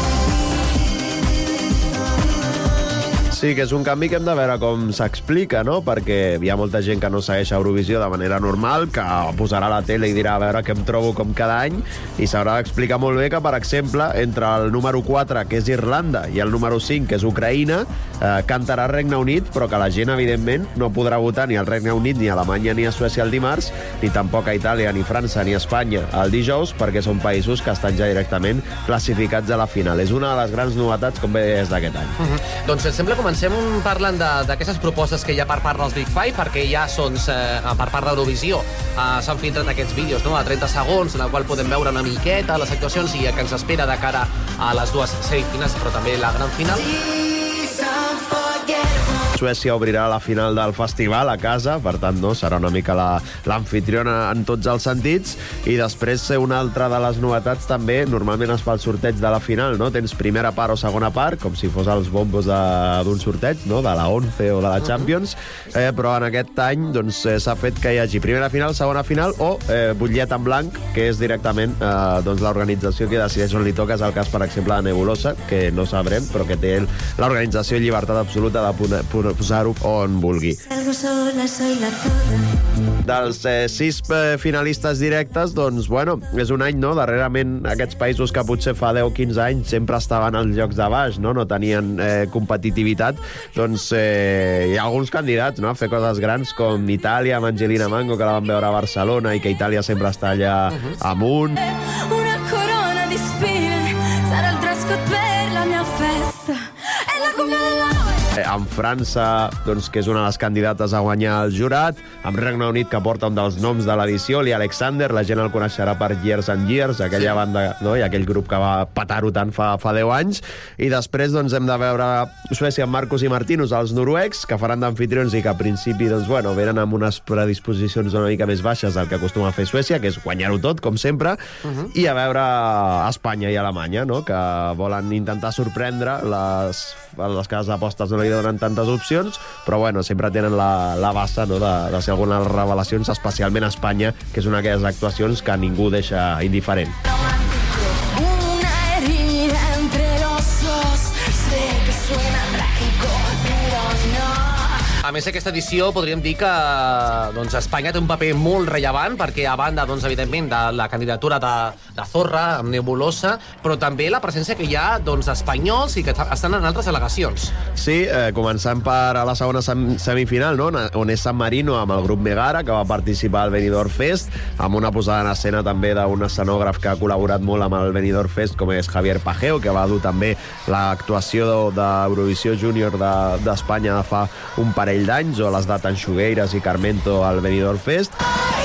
Sí, que és un canvi que hem de veure com s'explica, no? Perquè hi ha molta gent que no segueix Eurovisió de manera normal, que posarà a la tele i dirà a veure què em trobo com cada any, i s'haurà d'explicar molt bé que, per exemple, entre el número quatre, que és Irlanda, i el número cinc, que és Ucraïna, eh, cantarà Regne Unit, però que la gent, evidentment, no podrà votar ni al Regne Unit, ni a Alemanya, ni a Suècia el dimarts, ni tampoc a Itàlia, ni França, ni a Espanya el dijous, perquè són països que estan ja directament classificats a la final. És una de les grans novetats, com bé és d'aquest any. Uh-huh. Doncs sembla com Comencem parlant d'aquestes propostes que hi ha per part dels Big Five, perquè ja són, eh, per part d'Eurovisió, eh, s'han filtrat aquests vídeos, no?, de trenta segons, en el qual podem veure una miqueta les actuacions i que ens espera de cara a les dues semifinals, però també la gran final. Suècia obrirà la final del festival a casa, per tant, no, serà una mica l'anfitriona en tots els sentits. I després, una altra de les novetats també, normalment es fa el sorteig de la final, no? Tens primera part o segona part, com si fos els bombos d'un sorteig, no?, de la onze o de la Champions, eh, però en aquest any doncs, s'ha fet que hi hagi primera final, segona final o eh, butllet en blanc, que és directament eh, doncs, l'organització que decideix on li toca. És el cas, per exemple, de Nebulosa, que no sabrem, però que té l'organització llibertat absoluta de posar-ho on vulgui. Dels eh, sis eh, finalistes directes, doncs, bueno, és un any, no?, darrerament aquests països que potser fa deu o quinze anys sempre estaven als llocs de baix, no?, no tenien eh, competitivitat, doncs eh, hi ha alguns candidats, no?, a fer coses grans, com Itàlia, amb Angelina Mango, que la vam veure a Barcelona, i que Itàlia sempre està allà amunt. Una corona di spine sarà il dress code per la mia festa e la gomma della Eh, en França, doncs, que és una de les candidates a guanyar el jurat, amb Regne Unit, que porta un dels noms de l'edició, Lee Alexander, la gent el coneixerà per Years and Years, aquella sí. banda, no?, i aquell grup que va petar-ho tant fa, fa deu anys, i després doncs, hem de veure Suècia amb Marcos i Martinus, els noruecs, que faran d'anfitrions i que a principi doncs, bueno, venen amb unes predisposicions una mica més baixes del que acostuma a fer Suècia, que és guanyar-ho tot, com sempre, uh -huh. i a veure Espanya i Alemanya, no?, que volen intentar sorprendre les, les cases d'apostes no li donen tantes opcions, però bueno, sempre tenen la, la bassa, no?, de, de ser algunes revelacions, especialment a Espanya, que és una d'aquelles actuacions que ningú deixa indiferent. Una herida entre los dos, sé que suena trágico, pero no. A més, aquesta edició podríem dir que doncs, Espanya té un paper molt rellevant perquè, a banda, doncs, evidentment, de la candidatura de, de Zorra, amb Nebulosa, però també la presència que hi ha doncs, espanyols i que estan en altres delegacions. Sí, eh, començant per a la segona semifinal, no? On és San Marino amb el grup Megara, que va participar al Benidorm Fest, amb una posada en escena també d'un escenògraf que ha col·laborat molt amb el Benidorm Fest, com és Javier Pajeo, que va dur també l'actuació d'Eurovisió Júnior d'Espanya de fa un parell d'anys, o les de Tanxugueiras i Carmento al Benidorm Fest.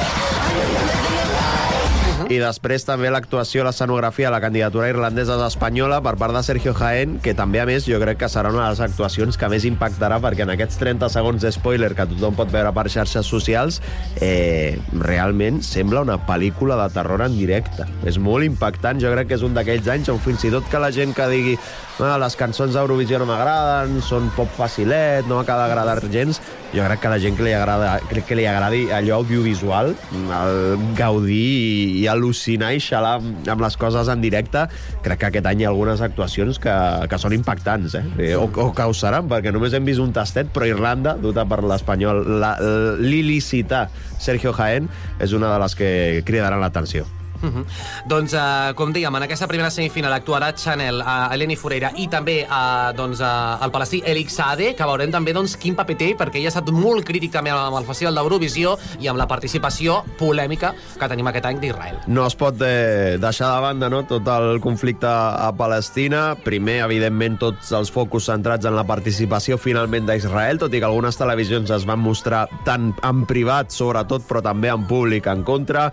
I després també l'actuació, l'escenografia, la candidatura irlandesa espanyola per part de Sergio Jaén, que també, a més, jo crec que serà una de les actuacions que més impactarà, perquè en aquests trenta segons de spoiler que tothom pot veure per xarxes socials, eh, realment sembla una pel·lícula de terror en directe. És molt impactant, jo crec que és un d'aquells anys on fins i tot que la gent que digui ah, les cançons d'Eurovisió no m'agraden, són pop facilet, no m'acaba d'agradar gens, jo crec que la gent que li, agrada, que li agradi allò audiovisual, el gaudir i, i al·lucinar i xalar amb les coses en directe, crec que aquest any hi ha algunes actuacions que, que són impactants, eh? O, o que ho seran, perquè només hem vist un tastet, però Irlanda, duta per l'espanyol, l'il·licità Sergio Jaén, és una de les que cridaran l'atenció. Uh -huh. Doncs, uh, com dèiem, en aquesta primera semifinal actuarà Chanel, uh, Eleni Foureira i també uh, doncs, uh, el palestí Elik Saade, que veurem també doncs, quin paper té, perquè ell ha estat molt crític també amb el Festival d'Eurovisió i amb la participació polèmica que tenim aquest any d'Israel. No es pot eh, deixar de banda, no?, tot el conflicte a Palestina. Primer, evidentment, tots els focus centrats en la participació finalment d'Israel, tot i que algunes televisions es van mostrar tant en privat, sobretot, però també en públic en contra.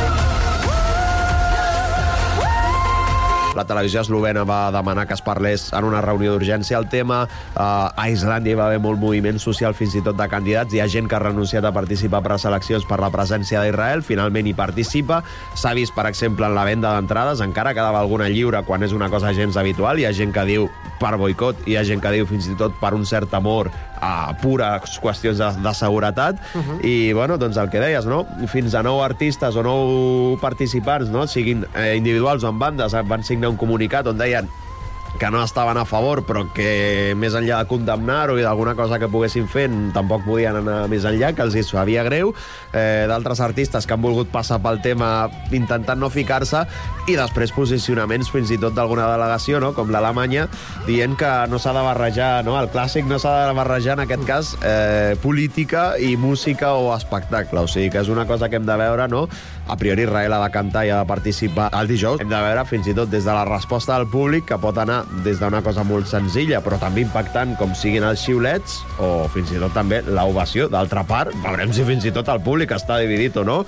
La televisió eslovena va demanar que es parlés en una reunió d'urgència el tema. Uh, a Islàndia hi va haver molt moviment social, fins i tot de candidats. Hi ha gent que ha renunciat a participar a preseleccions per la presència d'Israel. Finalment hi participa. S'ha vist, per exemple, en la venda d'entrades. Encara quedava alguna lliure quan és una cosa gens habitual. Hi ha gent que diu per boicot, hi ha gent que diu fins i tot per un cert amor a pures qüestions de, de seguretat. Uh-huh. I, bueno, doncs el que deies, no? Fins a nou artistes o nou participants, no?, siguin eh, individuals o en bandes, van signar un comunicat on deien que no estaven a favor, però que més enllà de condemnar-ho i d'alguna cosa que poguessin fer, tampoc podien anar més enllà, que els hi sabia greu. Eh, d'altres artistes que han volgut passar pel tema intentant no ficar-se, i després posicionaments fins i tot d'alguna delegació, no?, com l'Alemanya, dient que no s'ha de barrejar, no?, el clàssic no s'ha de barrejar, en aquest cas, eh, política i música o espectacle. O sigui, que és una cosa que hem de veure, no? A priori Israel ha de cantar i ha de participar el dijous. Hem de veure fins i tot des de la resposta del públic, que pot anar des d'una cosa molt senzilla, però també impactant, com siguin els xiulets, o fins i tot també l'ovació. D'altra part, veurem si fins i tot el públic està dividit o no.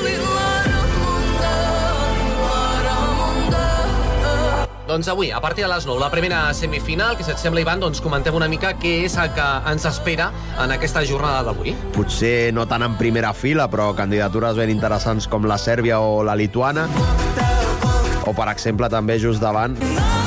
Doncs avui, a partir de les nou, la primera semifinal, que si et sembla, Ivan, doncs comentem una mica què és el que ens espera en aquesta jornada d'avui. Potser no tant en primera fila, però candidatures ben interessants com la Sèrbia o la Lituana, o, per exemple, també just davant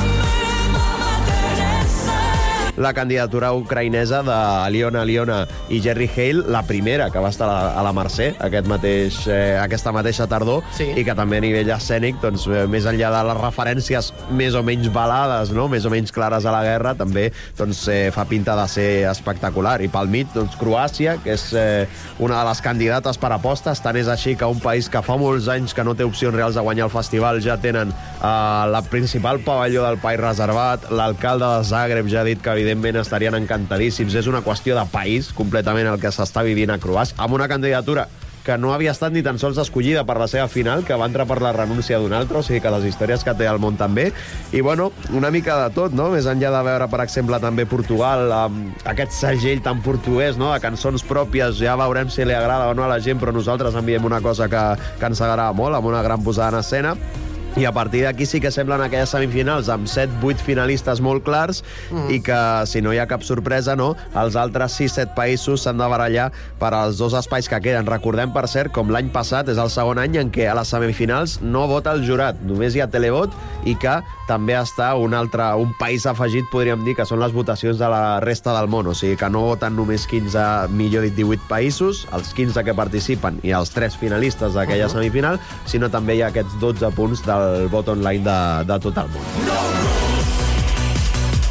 la candidatura ucraïnesa d'Aliona Aliona i Jerry Hale, la primera, que va estar a la Mercè aquest mateix, eh, aquesta mateixa tardor, sí. I que també a nivell escènic, doncs, eh, més enllà de les referències més o menys balades, no?, més o menys clares a la guerra, també doncs, eh, fa pinta de ser espectacular. I pel mig, doncs, Croàcia, que és eh, una de les candidates per apostes, tant és així que un país que fa molts anys que no té opcions reals de guanyar el festival ja tenen eh, la principal pavelló del país reservat, l'alcalde de Zagreb ja ha dit que evidentment estarien encantadíssims. És una qüestió de país completament el que s'està vivint a Croàcia, amb una candidatura que no havia estat ni tan sols escollida per la seva final, que va entrar per la renúncia d'un altre, o sigui que les històries que té el món també. I, bueno, una mica de tot, no?, més enllà de veure, per exemple, també Portugal, amb aquest segell tan portuguès, no?, de cançons pròpies. Ja veurem si li agrada o no a la gent, però nosaltres enviem una cosa que, que ens agrada molt, amb una gran posada en escena. I a partir d'aquí sí que semblen aquelles semifinals amb set vuit finalistes molt clars, mm. i que, si no hi ha cap sorpresa, no, els altres sis set països s'han de barallar per als dos espais que queden. Recordem, per cert, com l'any passat és el segon any en què a les semifinals no vota el jurat, només hi ha televot, i que també està un altre, un país afegit, podríem dir, que són les votacions de la resta del món. O sigui que no voten només quinze, millor dit, divuit països, els quinze que participen i els tres finalistes d'aquella uh-huh. semifinal, sinó també hi ha aquests dotze punts del el vot online de, de tot el món.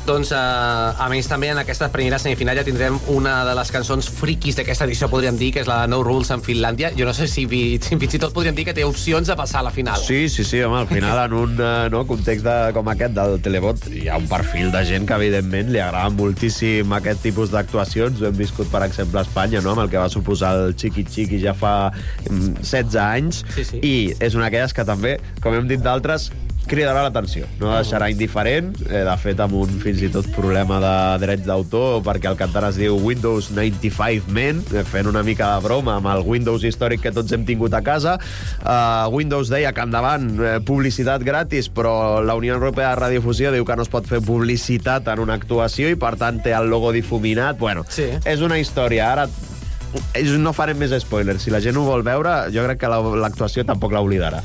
Doncs, uh, a més, també en aquesta primera semifinal ja tindrem una de les cançons friquis d'aquesta edició, podríem dir, que és la de No Rules en Finlàndia. Jo no sé si, si fins i tot podríem dir que té opcions a passar a la final. Sí, sí, sí, home, al final en un uh, no, context de, com aquest del Telebot hi ha un perfil de gent que evidentment li agrada moltíssim aquest tipus d'actuacions. Ho hem viscut, per exemple, a Espanya, no?, amb el que va suposar el Chiqui Chiqui ja fa um, setze anys, sí, sí. I és una d'aquelles que també, com hem dit d'altres, cridarà l'atenció, no deixarà indiferent. Eh, de fet, amb un fins i tot problema de drets d'autor, perquè el cantant es diu Windows noranta-cinc Men, fent una mica de broma amb el Windows històric que tots hem tingut a casa. Uh, Windows deia que endavant eh, publicitat gratis, però la Unió Europea de Radiodifusió diu que no es pot fer publicitat en una actuació i, per tant, té el logo difuminat. Bueno, sí. És una història. Ara no farem més spoilers. Si la gent ho vol veure, jo crec que l'actuació tampoc l'oblidarà.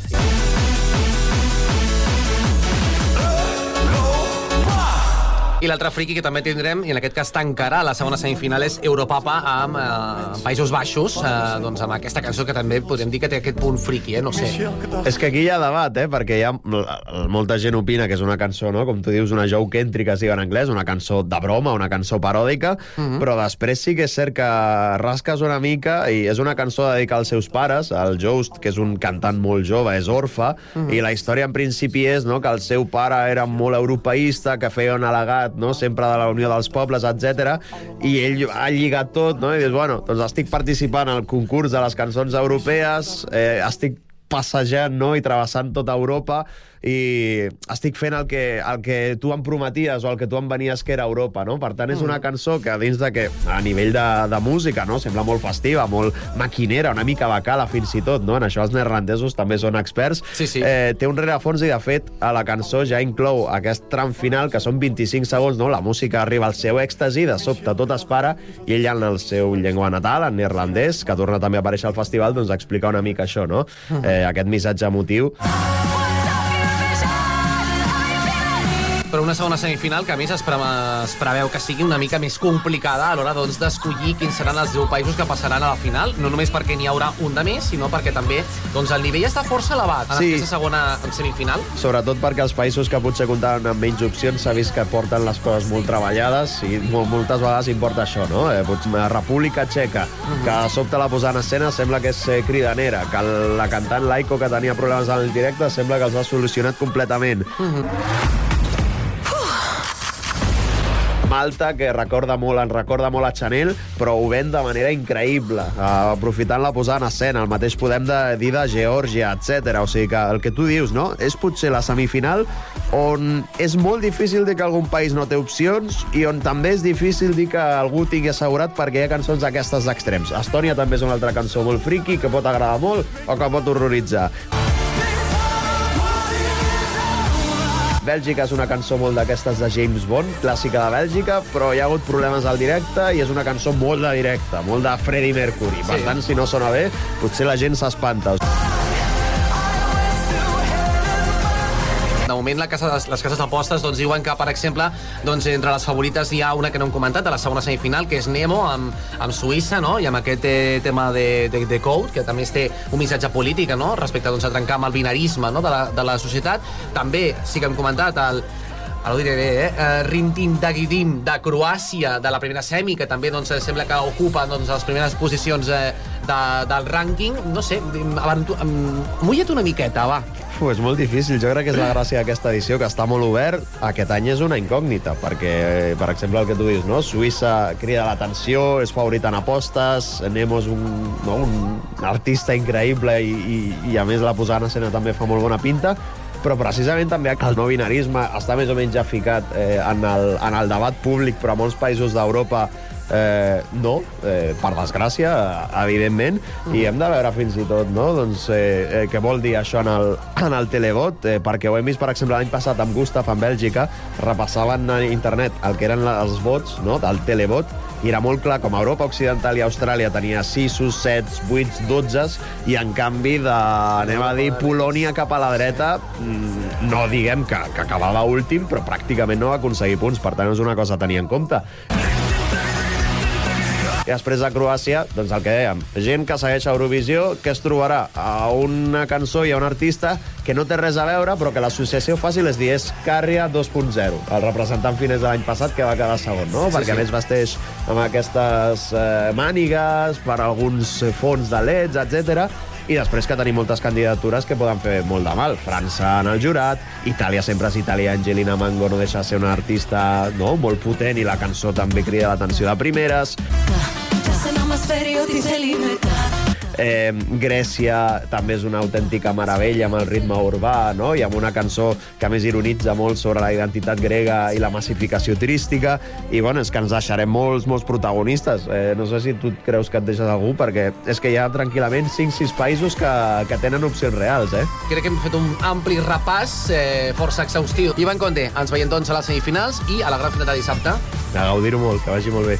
I l'altre friqui que també tindrem, i en aquest cas tancarà la segona semifinal, és Europapa amb eh, Països Baixos, eh, doncs amb aquesta cançó que també podríem dir que té aquest punt friqui, eh? No sé. És que aquí hi ha debat, eh? Perquè hi ha... molta gent opina que és una cançó, no?, com tu dius, una joke entry, que es diu en anglès, una cançó de broma, una cançó paròdica, uh-huh. Però després sí que és cert que rasques una mica, i és una cançó dedicada als seus pares. El Joust, que és un cantant molt jove, és orfe, uh-huh. I la història en principi és, no?, que el seu pare era molt europeista, que feia un al·legat, no?, sempre de la Unió dels Pobles, etcètera. I ell ha lligat tot, no?, i dius, bueno, doncs estic participant al concurs de les cançons europees, eh, estic passejant, no?, i travessant tota Europa, i estic fent el que, el que tu em prometies o el que tu em venies que era Europa, no? Per tant, és una cançó que dins de que, a nivell de, de música, no?, sembla molt festiva, molt maquinera, una mica bacala fins i tot, no? En això els neerlandesos també són experts. Sí, sí. Eh, té un rerefons i, de fet, a la cançó ja inclou aquest tram final, que són vint-i-cinc segons, no? La música arriba al seu èxtasi, de sobte tot es para, i ell en el seu llengua natal, en neerlandès, que torna també a aparèixer al festival, doncs explica una mica això, no? Eh, aquest missatge emotiu. Però una segona semifinal que, a més, es, pre es preveu que sigui una mica més complicada a l'hora, doncs, d'escollir quins seran els deu països que passaran a la final, no només perquè n'hi haurà un de més, sinó perquè també, doncs, el nivell està força elevat en sí. aquesta segona semifinal. Sobretot perquè els països que potser comptaven amb menys opcions s'ha vist que porten les coses molt treballades, i moltes vegades importa això, no? Eh, la República Txeca, uh-huh. que de sobte la posar en escena sembla que és eh, cridanera, que la cantant Laiko, que tenia problemes en el directe, sembla que els ha solucionat completament. Uh-huh. Malta, que recorda molt, ens recorda molt a Chanel, però ho ven de manera increïble, uh, aprofitant la posada en escena. El mateix podem de, dir de Geòrgia, etcètera. O sigui que el que tu dius, no?, és potser la semifinal on és molt difícil dir que algun país no té opcions i on també és difícil dir que algú tingui assegurat, perquè hi ha cançons d'aquestes extrems. Estònia també és una altra cançó molt friqui, que pot agradar molt o que pot horroritzar. Bèlgica és una cançó molt d'aquestes de James Bond, clàssica de Bèlgica, però hi ha hagut problemes al directe i és una cançó molt de directe, molt de Freddie Mercury. Per sí. tant, si no sona bé, potser la gent s'espanta. De moment, la casa, les cases d'apostes doncs, diuen que, per exemple, doncs, entre les favorites hi ha una que no hem comentat, de la segona semifinal, que és Nemo, amb, amb Suïssa, no?, i amb aquest eh, tema de, de, de Code, que també té un missatge polític, no?, respecte doncs, a trencar amb el binarisme, no?, de, la, de la societat. També sí que hem comentat el ara ho diré bé, eh? Uh, Rintin Dagidim de Croàcia, de la primera semi, que també doncs, sembla que ocupa doncs, les primeres posicions eh, de, del rànquing. No sé, mulla't una miqueta, va. Uf, és molt difícil. Jo crec que és la gràcia d'aquesta edició, que està molt obert. Aquest any és una incògnita, perquè, per exemple, el que tu dius, no? Suïssa crida l'atenció, és favorit en apostes, Nemo és un, no? un artista increïble i, i, i, a més, la posada en escena també fa molt bona pinta, però precisament també el no binarisme està més o menys ja ficat eh, en, el, en el debat públic, però a molts països d'Europa Eh, no, eh, per desgràcia, evidentment, mm. i hem de veure fins i tot, no?, doncs, eh, eh, què vol dir això en el, en el televot, eh, perquè ho hem vist, per exemple, l'any passat amb Gustav en Bèlgica, repassaven a internet el que eren els vots, no?, del televot, i era molt clar com Europa Occidental i Austràlia tenia sis, set, vuit, dotze, i en canvi de, anem a dir, Polònia cap a la dreta, no diguem que, que acabava últim, però pràcticament no va aconseguir punts, per tant és una cosa a tenir en compte. I després de Croàcia, doncs el que dèiem, gent que segueix a Eurovisió, que es trobarà a una cançó i a un artista que no té res a veure, però que l'associació fàcil és dir, és Carria dos punt zero, el representant finès de l'any passat que va quedar segon, no? Sí, Perquè sí. a més vesteix amb aquestes eh, mànigues per alguns fons de leds, etcètera. I després que tenim moltes candidatures que poden fer molt de mal. França en el jurat, Itàlia sempre és Itàlia, Angelina Mango no deixa de ser una artista no, molt potent i la cançó també crida l'atenció de primeres. Eh, Grècia també és una autèntica meravella amb el ritme urbà, no? I amb una cançó que a més ironitza molt sobre la identitat grega i la massificació turística. I bueno, és que ens deixarem molts, molts protagonistes. Eh, no sé si tu creus que et deixes algú, perquè és que hi ha tranquil·lament cinc sis països que, que tenen opcions reals, eh? Crec que hem fet un ampli repàs eh, força exhaustiu. Ivan Conde, ens veiem doncs a les semifinals i a la gran final de dissabte. A gaudir-ho molt, que vagi molt bé.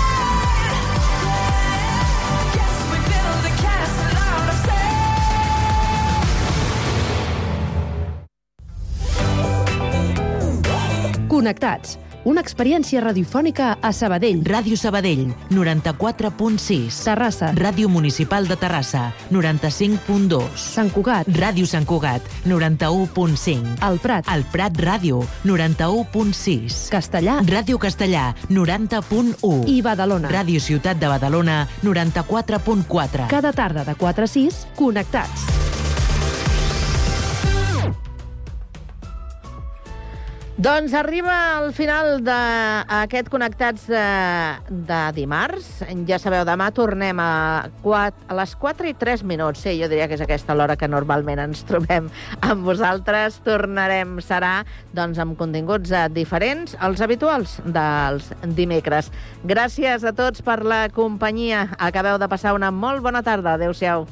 Connectats, una experiència radiofònica a Sabadell. Ràdio Sabadell, noranta-quatre punt sis. Terrassa. Ràdio Municipal de Terrassa, noranta-cinc punt dos. Sant Cugat. Ràdio Sant Cugat, noranta-u punt cinc. El Prat. El Prat Ràdio, noranta-u punt sis. Castellà. Ràdio Castellà, noranta punt u. I Badalona. Ràdio Ciutat de Badalona, noranta-quatre punt quatre. Cada tarda de quatre a sis, Connectats. Doncs arriba al final d'aquest Connectats de, de dimarts. Ja sabeu, demà tornem a, quatre, a les quatre i tres minuts. Sí, jo diria que és aquesta l'hora que normalment ens trobem amb vosaltres. Tornarem, serà doncs, amb continguts diferents, els habituals dels dimecres. Gràcies a tots per la companyia. Acabeu de passar una molt bona tarda. Adéu-siau.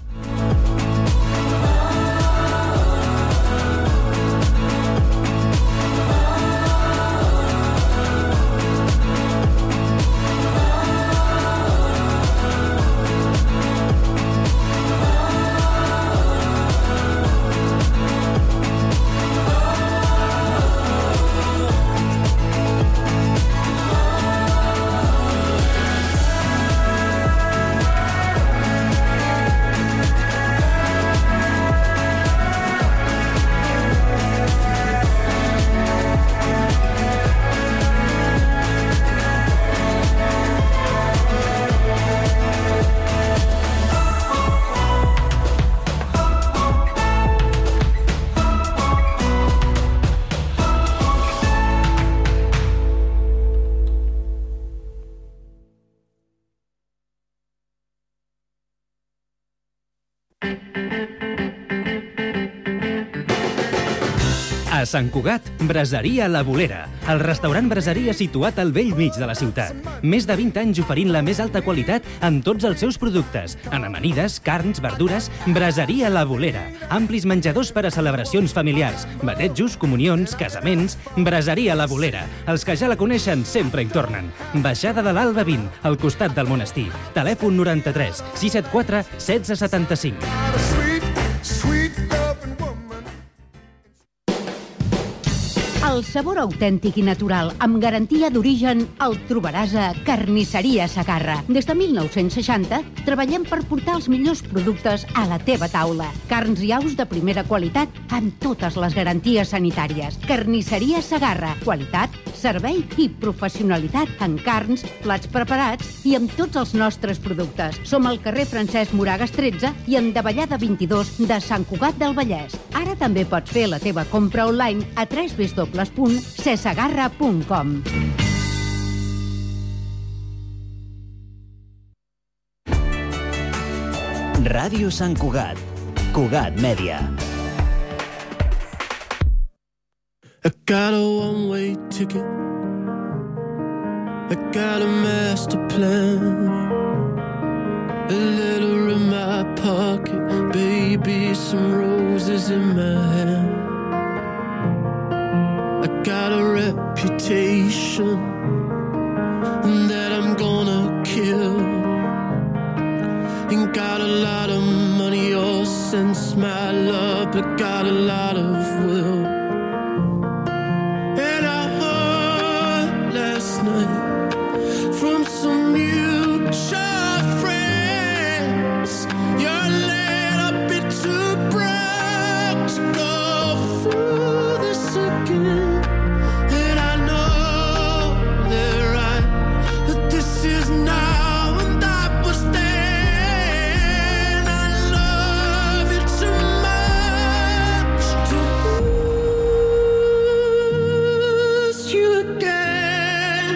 A Sant Cugat, Braseria La Bolera, el restaurant braseria situat al vell mig de la ciutat. Més de vint anys oferint la més alta qualitat en tots els seus productes. En amanides, carns, verdures, Braseria La Bolera. Amplis menjadors per a celebracions familiars, batejos, comunions, casaments. Braseria La Bolera. Els que ja la coneixen sempre hi tornen. Baixada de l'Alba vint, al costat del monestir. Telèfon noranta-tres sis set quatre setze setanta-cinc. El sabor autèntic i natural, amb garantia d'origen, el trobaràs a Carnisseria Segarra. Des de mil nou-cents seixanta, treballem per portar els millors productes a la teva taula. Carns i aus de primera qualitat amb totes les garanties sanitàries. Carnisseria Segarra. Qualitat, servei i professionalitat en carns, plats preparats i amb tots els nostres productes. Som al carrer Francesc Moragas tretze i en Davallada vint-i-dos de Sant Cugat del Vallès. Ara també pots fer la teva compra online a w w w punt cesegarra punt com. Ràdio Sant Cugat. Cugat Mèdia. I got a one-way ticket. I got a master plan. A letter in my pocket. Baby, some roses in my hand. I got a reputation that I'm gonna kill. Ain't got a lot of money or sense, my love, but got a lot of will. And I heard last night from some mutual friends you're laid up, bit too broke to go. good, and I know they're right, that this is now and that was then. I love you too much to lose you again.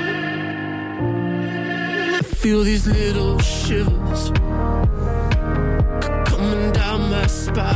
I feel these little shivers coming down my spine.